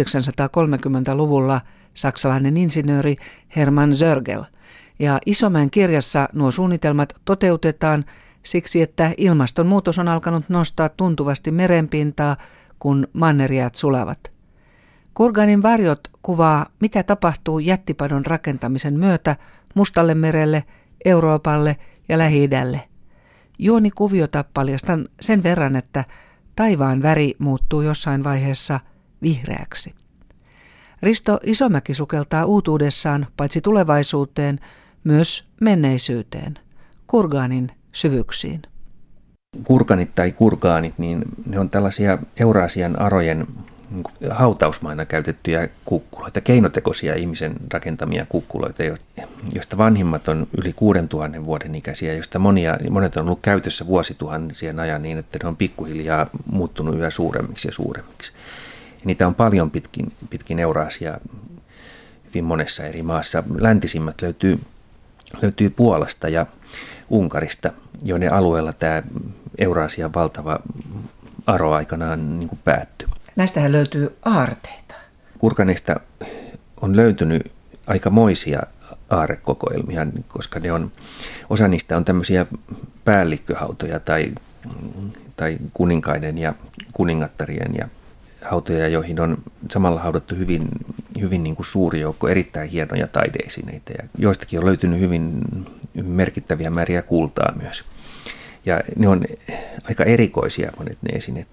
1930-luvulla saksalainen insinööri Hermann Zörgel, ja Isomäen kirjassa nuo suunnitelmat toteutetaan siksi, että ilmastonmuutos on alkanut nostaa tuntuvasti merenpintaa, kun mannerjäät sulavat. Kurganin varjot kuvaa, mitä tapahtuu jättipadon rakentamisen myötä Mustallemerelle, Euroopalle ja Lähi-idälle. Juonikuviota paljastan sen verran, että taivaan väri muuttuu jossain vaiheessa vihreäksi. Risto Isomäki sukeltaa uutuudessaan paitsi tulevaisuuteen, myös menneisyyteen, Kurganin syvyyksiin. Kurganit tai kurgaanit, niin ne on tällaisia Euraasian arojen hautausmaina käytettyjä kukkuloita, keinotekoisia ihmisen rakentamia kukkuloita, joista vanhimmat on yli 6000 vuoden ikäisiä, joista monet on ollut käytössä vuosituhansien ajan niin, että ne on pikkuhiljaa muuttunut yhä suuremmiksi ja suuremmiksi. Ja niitä on paljon pitkin Euraasiaa hyvin monessa eri maassa. Läntisimmät löytyy Puolasta ja Unkarista, joiden alueella tämä Euraasian valtava aro aikanaan niin kuin päättyi. Näistähän löytyy aarteita. Kurganista on löytynyt aikamoisia aarrekokoelmia, koska osa niistä on tämmöisiä päällikköhautoja tai kuninkaiden ja kuningattarien ja hautoja, joihin on samalla haudattu hyvin niin kuin suuri joukko erittäin hienoja taideesineitä. Ja joistakin on löytynyt hyvin merkittäviä määriä kultaa myös. Ja ne on aika erikoisia monet ne esineet.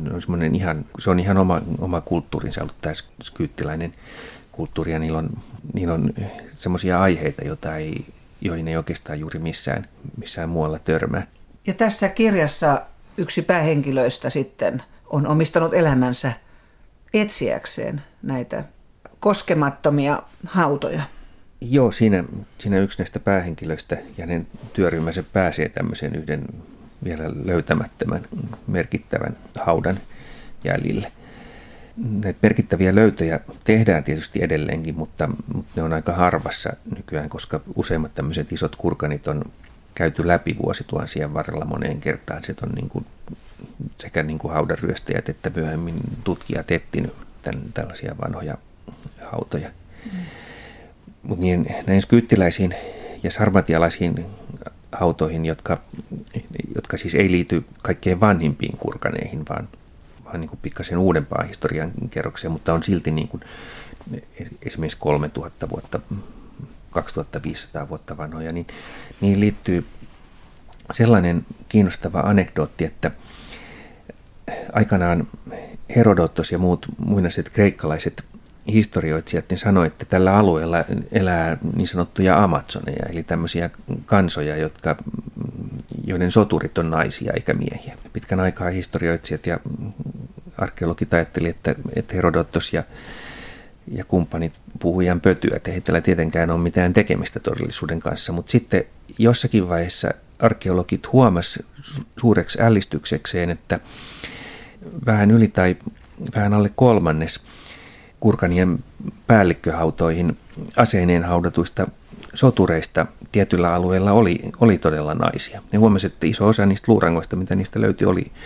Se on ihan oma kulttuurinsa ollut tämä skyyttiläinen kulttuuri. Ja niillä on semmoisia aiheita, joihin ei oikeastaan juuri missään muualla törmää. Ja tässä kirjassa yksi päähenkilöistä sitten on omistanut elämänsä etsiäkseen näitä koskemattomia hautoja. Joo, siinä yksi näistä päähenkilöistä ja hänen työryhmänsä pääsee tämmöisen yhden vielä löytämättömän merkittävän haudan jäljille. Näitä merkittäviä löytöjä tehdään tietysti edelleenkin, mutta ne on aika harvassa nykyään, koska useimmat tämmöiset isot kurganit on käyty läpi vuosituhansien varrella moneen kertaan. Se on sekä haudanryöstäjät että myöhemmin tutkijat etsinyt tällaisia vanhoja hautoja. Mutta näihin skyyttiläisiin ja sarmatialaisiin hautoihin, jotka siis ei liity kaikkein vanhimpiin kurganeihin, vaan niin kuin pikkasen uudempaan historian kerrokseen, mutta on silti niin kuin esimerkiksi 3000 vuotta, 2500 vuotta vanhoja, niin niihin liittyy sellainen kiinnostava anekdootti, että aikanaan Herodotos ja muut muinaiset kreikkalaiset historioitsijat sanoi, että tällä alueella elää niin sanottuja amazoneja, eli tämmöisiä kansoja, joiden soturit on naisia eikä miehiä. Pitkän aikaa historioitsijat ja arkeologit ajattelivat, että Herodotos ja kumppanit puhuu ihan pötyä, että ei tällä tietenkään ole mitään tekemistä todellisuuden kanssa, mutta sitten jossakin vaiheessa arkeologit huomasivat suureksi ällistyksekseen, että vähän yli tai vähän alle kolmannes Kurganien päällikköhautoihin aseineen haudatuista sotureista tietyllä alueella oli todella naisia. Ne huomasivat, että iso osa niistä luurangoista, mitä niistä löytyi,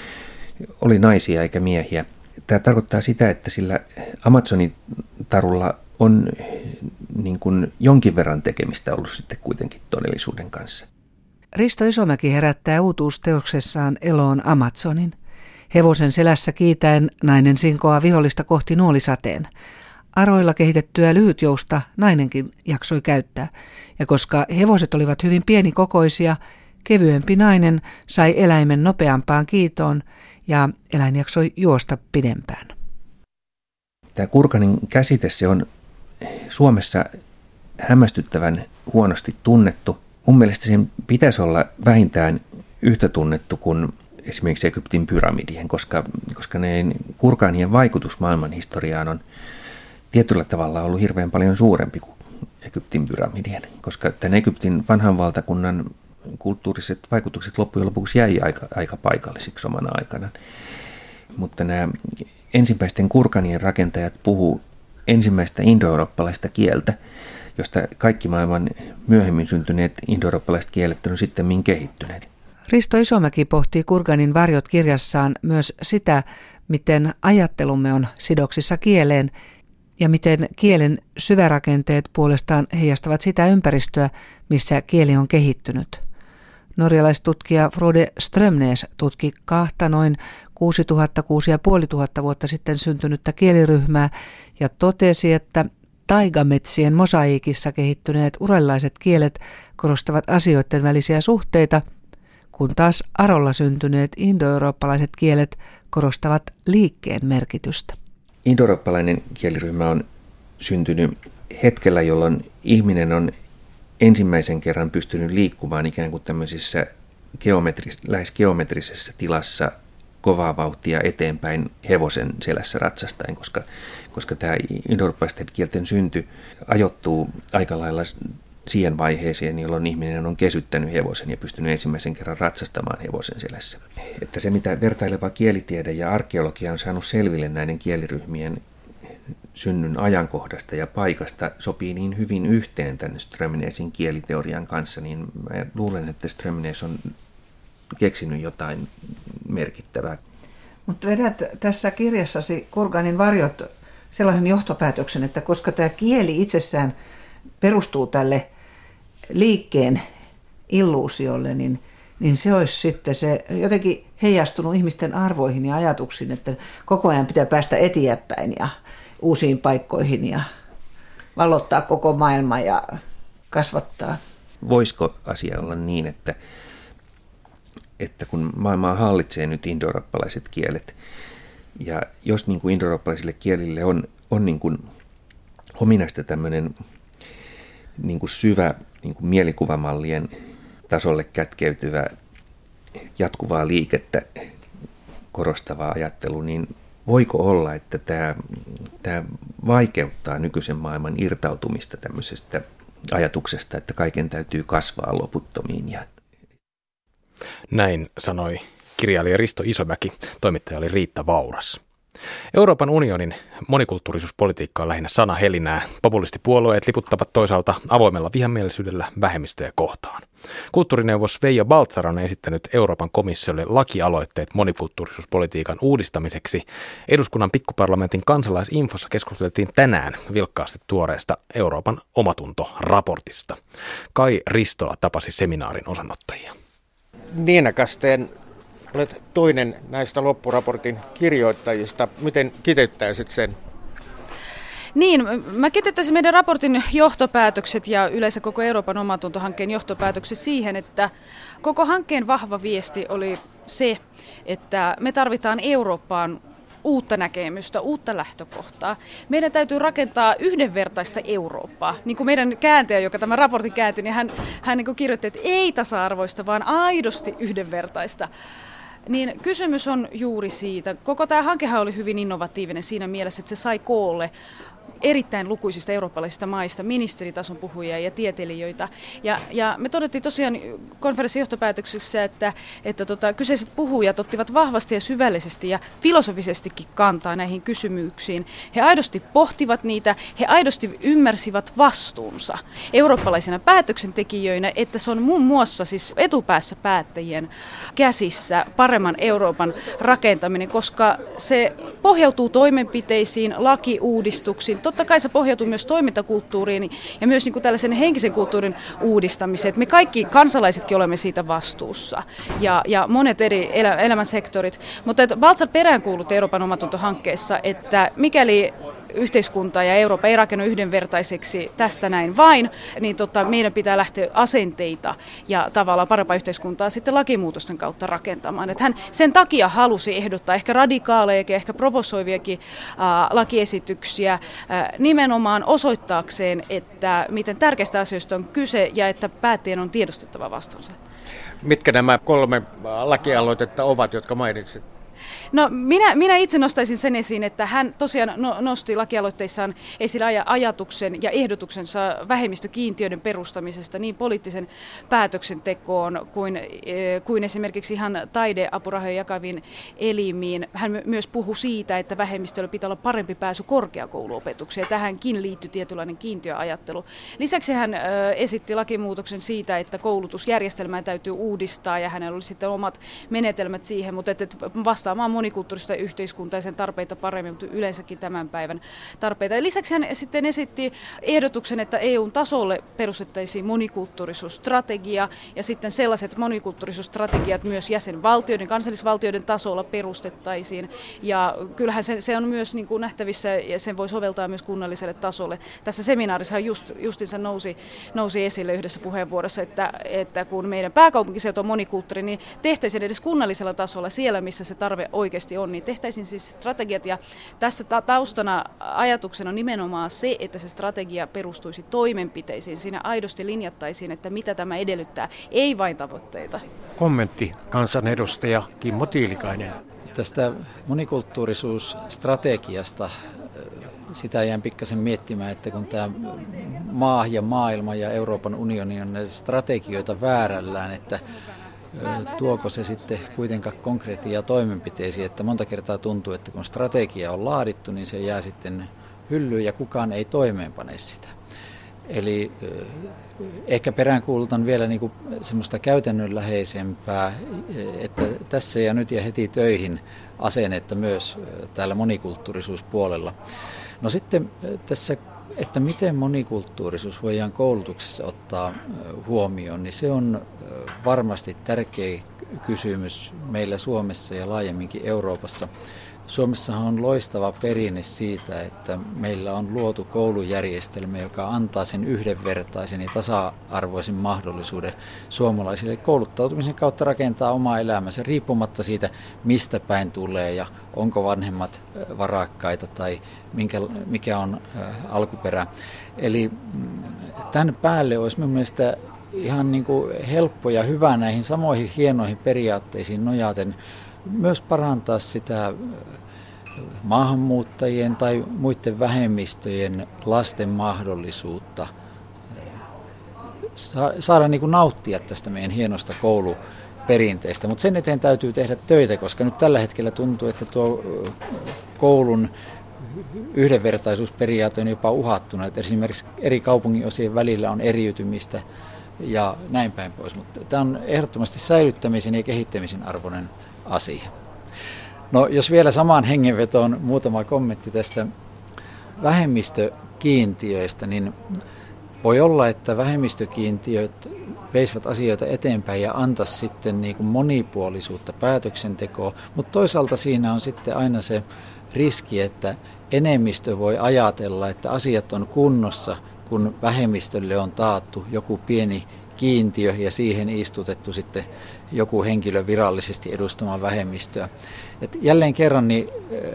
oli naisia eikä miehiä. Tämä tarkoittaa sitä, että sillä Amazonitarulla on niin kuin jonkin verran tekemistä ollut sitten kuitenkin todellisuuden kanssa. Risto Isomäki herättää uutuusteoksessaan eloon Amazonin. Hevosen selässä kiitäen nainen sinkoaa vihollista kohti nuolisateen. Aroilla kehitettyä lyhytjousta nainenkin jaksoi käyttää, ja koska hevoset olivat hyvin pienikokoisia, kevyempi nainen sai eläimen nopeampaan kiitoon ja eläin jaksoi juosta pidempään. Tämä Kurganin käsite, se on Suomessa hämmästyttävän huonosti tunnettu. Mun mielestä sen pitäisi olla vähintään yhtä tunnettu kuin esimerkiksi Egyptin pyramidien, koska ne Kurganien vaikutus maailman historiaan on tietyllä tavalla ollut hirveän paljon suurempi kuin Egyptin pyramidien, koska tämän Egyptin vanhan valtakunnan kulttuuriset vaikutukset loppujen lopuksi jäi aika paikallisiksi omana aikana. Mutta nämä ensimmäisten Kurganien rakentajat puhuu ensimmäistä indoeurooppalaista kieltä, josta kaikki maailman myöhemmin syntyneet indoeurooppalaiset kielet on sittemmin kehittyneet. Risto Isomäki pohtii Kurganin varjot -kirjassaan myös sitä, miten ajattelumme on sidoksissa kieleen ja miten kielen syvärakenteet puolestaan heijastavat sitä ympäristöä, missä kieli on kehittynyt. Norjalaistutkija Frode Strömnes tutki 2 noin 6500 vuotta sitten syntynyttä kieliryhmää ja totesi, että taigametsien mosaiikissa kehittyneet uralilaiset kielet korostavat asioiden välisiä suhteita, kun taas Arolla syntyneet indoeurooppalaiset kielet korostavat liikkeen merkitystä. Indoeurooppalainen kieliryhmä on syntynyt hetkellä, jolloin ihminen on ensimmäisen kerran pystynyt liikkumaan ikään kuin tämmöisessä lähes geometrisessä tilassa kovaa vauhtia eteenpäin hevosen selässä ratsastaen, koska tämä indoeurooppalaisten kielten synty ajoittuu aika lailla siihen vaiheeseen, jolloin ihminen on kesyttänyt hevosen ja pystynyt ensimmäisen kerran ratsastamaan hevosen selässä. Että se, mitä vertaileva kielitiede ja arkeologia on saanut selville näiden kieliryhmien synnyn ajankohdasta ja paikasta, sopii niin hyvin yhteen tämän Strömnesin kieliteorian kanssa, niin mä luulen, että Strömnes on keksinyt jotain merkittävää. Mutta vedät tässä kirjassasi Kurganin varjot sellaisen johtopäätöksen, että koska tämä kieli itsessään perustuu tälle liikkeen illuusiolle, niin se olisi sitten se jotenkin heijastunut ihmisten arvoihin ja ajatuksiin, että koko ajan pitää päästä eteenpäin ja uusiin paikkoihin ja valottaa koko maailma ja kasvattaa. Voisiko asia olla niin, että kun maailmaa hallitsee nyt indoeurooppalaiset kielet, ja jos niin kuin indoeurooppalaisille kielille on niin kuin ominaista tämmöinen niin kuin syvä niin kuin mielikuvamallien tasolle kätkeytyvä jatkuvaa liikettä korostava ajattelu, niin voiko olla, että tämä vaikeuttaa nykyisen maailman irtautumista tämmöisestä ajatuksesta, että kaiken täytyy kasvaa loputtomiin? Näin sanoi kirjailija Risto Isomäki, toimittaja oli Riitta Vauras. Euroopan unionin monikulttuurisuuspolitiikka on lähinnä sanahelinää. Populistipuolueet liputtavat toisaalta avoimella vihamielisyydellä vähemmistöjä kohtaan. Kulttuurineuvos Veijo Baltzar on esittänyt Euroopan komissiolle lakialoitteet monikulttuurisuuspolitiikan uudistamiseksi. Eduskunnan pikkuparlamentin kansalaisinfossa keskusteltiin tänään vilkkaasti tuoreesta Euroopan omatuntoraportista. Kai Ristola tapasi seminaarin osanottajia. Niina Kasteen, olet toinen näistä loppuraportin kirjoittajista. Miten kiteyttäisit sen? Niin, mä kiteyttäisin meidän raportin johtopäätökset ja yleensä koko Euroopan omatuntohankkeen johtopäätökset siihen, että koko hankkeen vahva viesti oli se, että me tarvitaan Eurooppaan uutta näkemystä, uutta lähtökohtaa. Meidän täytyy rakentaa yhdenvertaista Eurooppaa. Niin kuin meidän kääntäjä, joka tämän raportin käänti, niin hän niin kuin kirjoitti, että ei tasa-arvoista, vaan aidosti yhdenvertaista. Niin kysymys on juuri siitä. Koko tämä hankehan oli hyvin innovatiivinen siinä mielessä, että se sai koolle erittäin lukuisista eurooppalaisista maista ministeritason puhujia ja tieteilijöitä. Ja me todettiin tosiaan konferenssin johtopäätöksissä, että kyseiset puhujat ottivat vahvasti ja syvällisesti ja filosofisestikin kantaa näihin kysymyksiin. He aidosti pohtivat niitä, he aidosti ymmärsivät vastuunsa eurooppalaisina päätöksentekijöinä, että se on muun muassa siis etupäässä päättäjien käsissä paremman Euroopan rakentaminen, koska se pohjautuu toimenpiteisiin, lakiuudistuksiin. Totta kai se pohjautuu myös toimintakulttuuriin ja myös niin kuin tällaisen henkisen kulttuurin uudistamiseen. Me kaikki kansalaisetkin olemme siitä vastuussa ja monet eri elämän sektorit. Mutta Baltzar peräänkuulutti Euroopan omatuntohankkeessa, että mikäli yhteiskunta ja Eurooppa ei rakennu yhdenvertaiseksi tästä näin vain, niin meidän pitää lähteä asenteita ja tavallaan parempaa yhteiskuntaa sitten lakimuutosten kautta rakentamaan. Että hän sen takia halusi ehdottaa ehkä radikaalejakin, ehkä provosoiviakin lakiesityksiä nimenomaan osoittaakseen, että miten tärkeistä asioista on kyse ja että päättäjien on tiedostettava vastuunsa. Mitkä nämä 3 lakialoitetta ovat, jotka mainitsit? No minä itse nostaisin sen esiin, että hän tosiaan nosti lakialoitteissaan esille ajatuksen ja ehdotuksensa vähemmistökiintiöiden perustamisesta niin poliittisen päätöksentekoon kuin esimerkiksi ihan taideapurahoja jakaviin elimiin. Hän myös puhui siitä, että vähemmistöllä pitää olla parempi pääsy korkeakouluopetukseen. Tähänkin liittyy tietynlainen kiintiöajattelu. Lisäksi hän esitti lakimuutoksen siitä, että koulutusjärjestelmää täytyy uudistaa ja hänellä oli sitten omat menetelmät siihen, mutta vastaamaan monikulttuurista yhteiskuntaa ja sen tarpeita paremmin, mutta yleensäkin tämän päivän tarpeita. Ja lisäksi hän sitten esitti ehdotuksen, että EUn tasolle perustettaisiin monikulttuurisuusstrategia ja sitten sellaiset monikulttuurisuusstrategiat myös jäsenvaltioiden, kansallisvaltioiden tasolla perustettaisiin. Ja kyllähän se on myös niin kuin nähtävissä ja sen voi soveltaa myös kunnalliselle tasolle. Tässä seminaarissa justiinsa nousi esille yhdessä puheenvuorossa, että kun meidän pääkaupunkiseutu on monikulttuurinen, niin tehtäisiin edes kunnallisella tasolla siellä, missä se tarve oikeasti on, niin tehtäisiin siis strategiat. Ja tässä taustana ajatuksena on nimenomaan se, että se strategia perustuisi toimenpiteisiin. Siinä aidosti linjattaisiin, että mitä tämä edellyttää, ei vain tavoitteita. Kommentti kansanedustaja Kimmo Tiilikainen. Tästä monikulttuurisuusstrategiasta sitä jään pikkasen miettimään, että kun tämä maa ja maailma ja Euroopan unioni on näitä strategioita väärällään, että tuoko se sitten kuitenkaan konkreettia toimenpiteisiin, että monta kertaa tuntuu, että kun strategia on laadittu, niin se jää sitten hyllyyn ja kukaan ei toimeenpane sitä. Eli ehkä peräänkuulutan vielä niin kuin semmoista käytännönläheisempää, että tässä ja nyt ja heti töihin asennetta myös täällä monikulttuurisuuspuolella. No sitten tässä, että miten monikulttuurisuus voidaan koulutuksessa ottaa huomioon, niin se on varmasti tärkeä kysymys meillä Suomessa ja laajemminkin Euroopassa. Suomessahan on loistava perinne siitä, että meillä on luotu koulujärjestelmä, joka antaa sen yhdenvertaisen ja tasa-arvoisen mahdollisuuden suomalaisille kouluttautumisen kautta rakentaa omaa elämänsä riippumatta siitä, mistä päin tulee ja onko vanhemmat varakkaita tai mikä on alkuperä. Eli tämän päälle olisi minun mielestä ihan niin kuin helppo ja hyvä näihin samoihin hienoihin periaatteisiin nojaten myös parantaa sitä maahanmuuttajien tai muiden vähemmistöjen lasten mahdollisuutta saada niin kuin nauttia tästä meidän hienosta kouluperinteestä. Mutta sen eteen täytyy tehdä töitä, koska nyt tällä hetkellä tuntuu, että tuo koulun yhdenvertaisuusperiaate on jopa uhattuna. Että esimerkiksi eri kaupunginosien välillä on eriytymistä ja näin päin pois. Mutta tämä on ehdottomasti säilyttämisen ja kehittämisen arvoinen asia. No jos vielä samaan hengenvetoon muutama kommentti tästä vähemmistökiintiöistä, niin voi olla, että vähemmistökiintiöt veisivät asioita eteenpäin ja antaisi sitten niin kuin monipuolisuutta päätöksentekoon, mutta toisaalta siinä on sitten aina se riski, että enemmistö voi ajatella, että asiat on kunnossa, kun vähemmistölle on taattu joku pieni kiintiö ja siihen istutettu sitten joku henkilö virallisesti edustamaan vähemmistöä. Et jälleen kerran niin,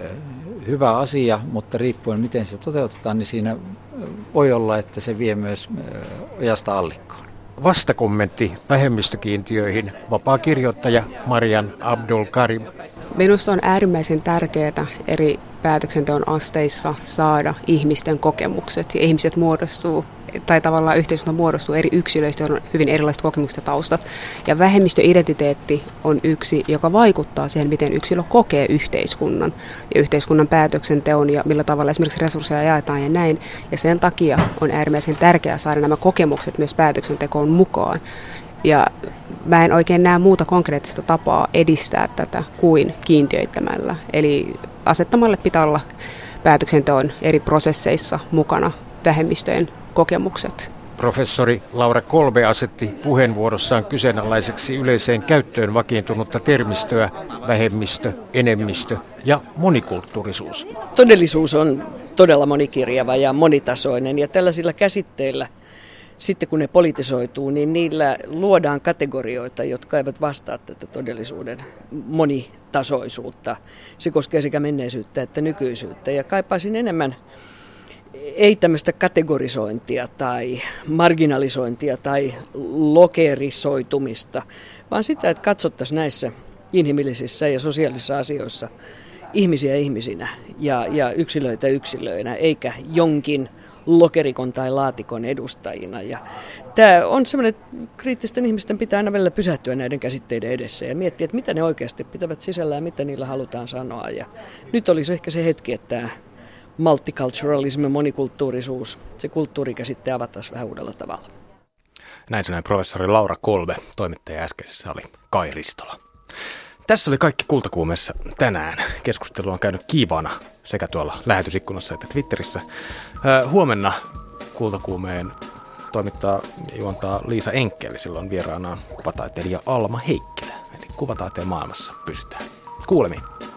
hyvä asia, mutta riippuen miten se toteutetaan, niin siinä voi olla, että se vie myös ojasta allikkoon. Vastakommentti vähemmistökiintiöihin vapaakirjoittaja Marian Abdul Karim. Minusta on äärimmäisen tärkeää eri päätöksenteon asteissa saada ihmisten kokemukset ja ihmiset muodostuu tai tavallaan yhteiskunta muodostuu eri yksilöistä, joilla on hyvin erilaiset kokemukset ja taustat. Ja vähemmistöidentiteetti on yksi, joka vaikuttaa siihen, miten yksilö kokee yhteiskunnan ja yhteiskunnan päätöksenteon ja millä tavalla esimerkiksi resursseja jaetaan ja näin. Ja sen takia on äärimmäisen tärkeää saada nämä kokemukset myös päätöksentekoon mukaan. Ja mä en oikein näe muuta konkreettista tapaa edistää tätä kuin kiintiöittämällä. Eli asettamalle pitää olla päätöksenteon eri prosesseissa mukana vähemmistöjen kokemukset. Professori Laura Kolbe asetti puheenvuorossaan kyseenalaiseksi yleiseen käyttöön vakiintunutta termistöä vähemmistö, enemmistö ja monikulttuurisuus. Todellisuus on todella monikirjava ja monitasoinen ja tällaisilla käsitteillä sitten kun ne politisoituu, niin niillä luodaan kategorioita, jotka eivät vastaa tätä todellisuuden monitasoisuutta. Se koskee sekä menneisyyttä että nykyisyyttä ja kaipaisin enemmän ei tämmöistä kategorisointia tai marginalisointia tai lokerisoitumista, vaan sitä, että katsottaisiin näissä inhimillisissä ja sosiaalisissa asioissa ihmisiä ihmisinä ja yksilöitä yksilöinä, eikä jonkin lokerikon tai laatikon edustajina. Ja tämä on semmoinen, että kriittisten ihmisten pitää aina välillä pysähtyä näiden käsitteiden edessä ja miettiä, että mitä ne oikeasti pitävät sisällään ja mitä niillä halutaan sanoa. Ja nyt olisi ehkä se hetki, että tämä multiculturalism ja monikulttuurisuus, se kulttuurikäsite avataan vähän uudella tavalla. Näin sanoi professori Laura Kolbe, toimittaja äskeisessä oli Kai Ristola. Tässä oli kaikki Kultakuumeessa tänään. Keskustelu on käynyt kiivana sekä tuolla lähetysikkunassa että Twitterissä. Huomenna Kultakuumeen juontaa Liisa Enkkeli. Silloin vieraanaan kuvataiteilija Alma Heikkilä. Eli kuvataiteen maailmassa pysytään. Kuulemiin.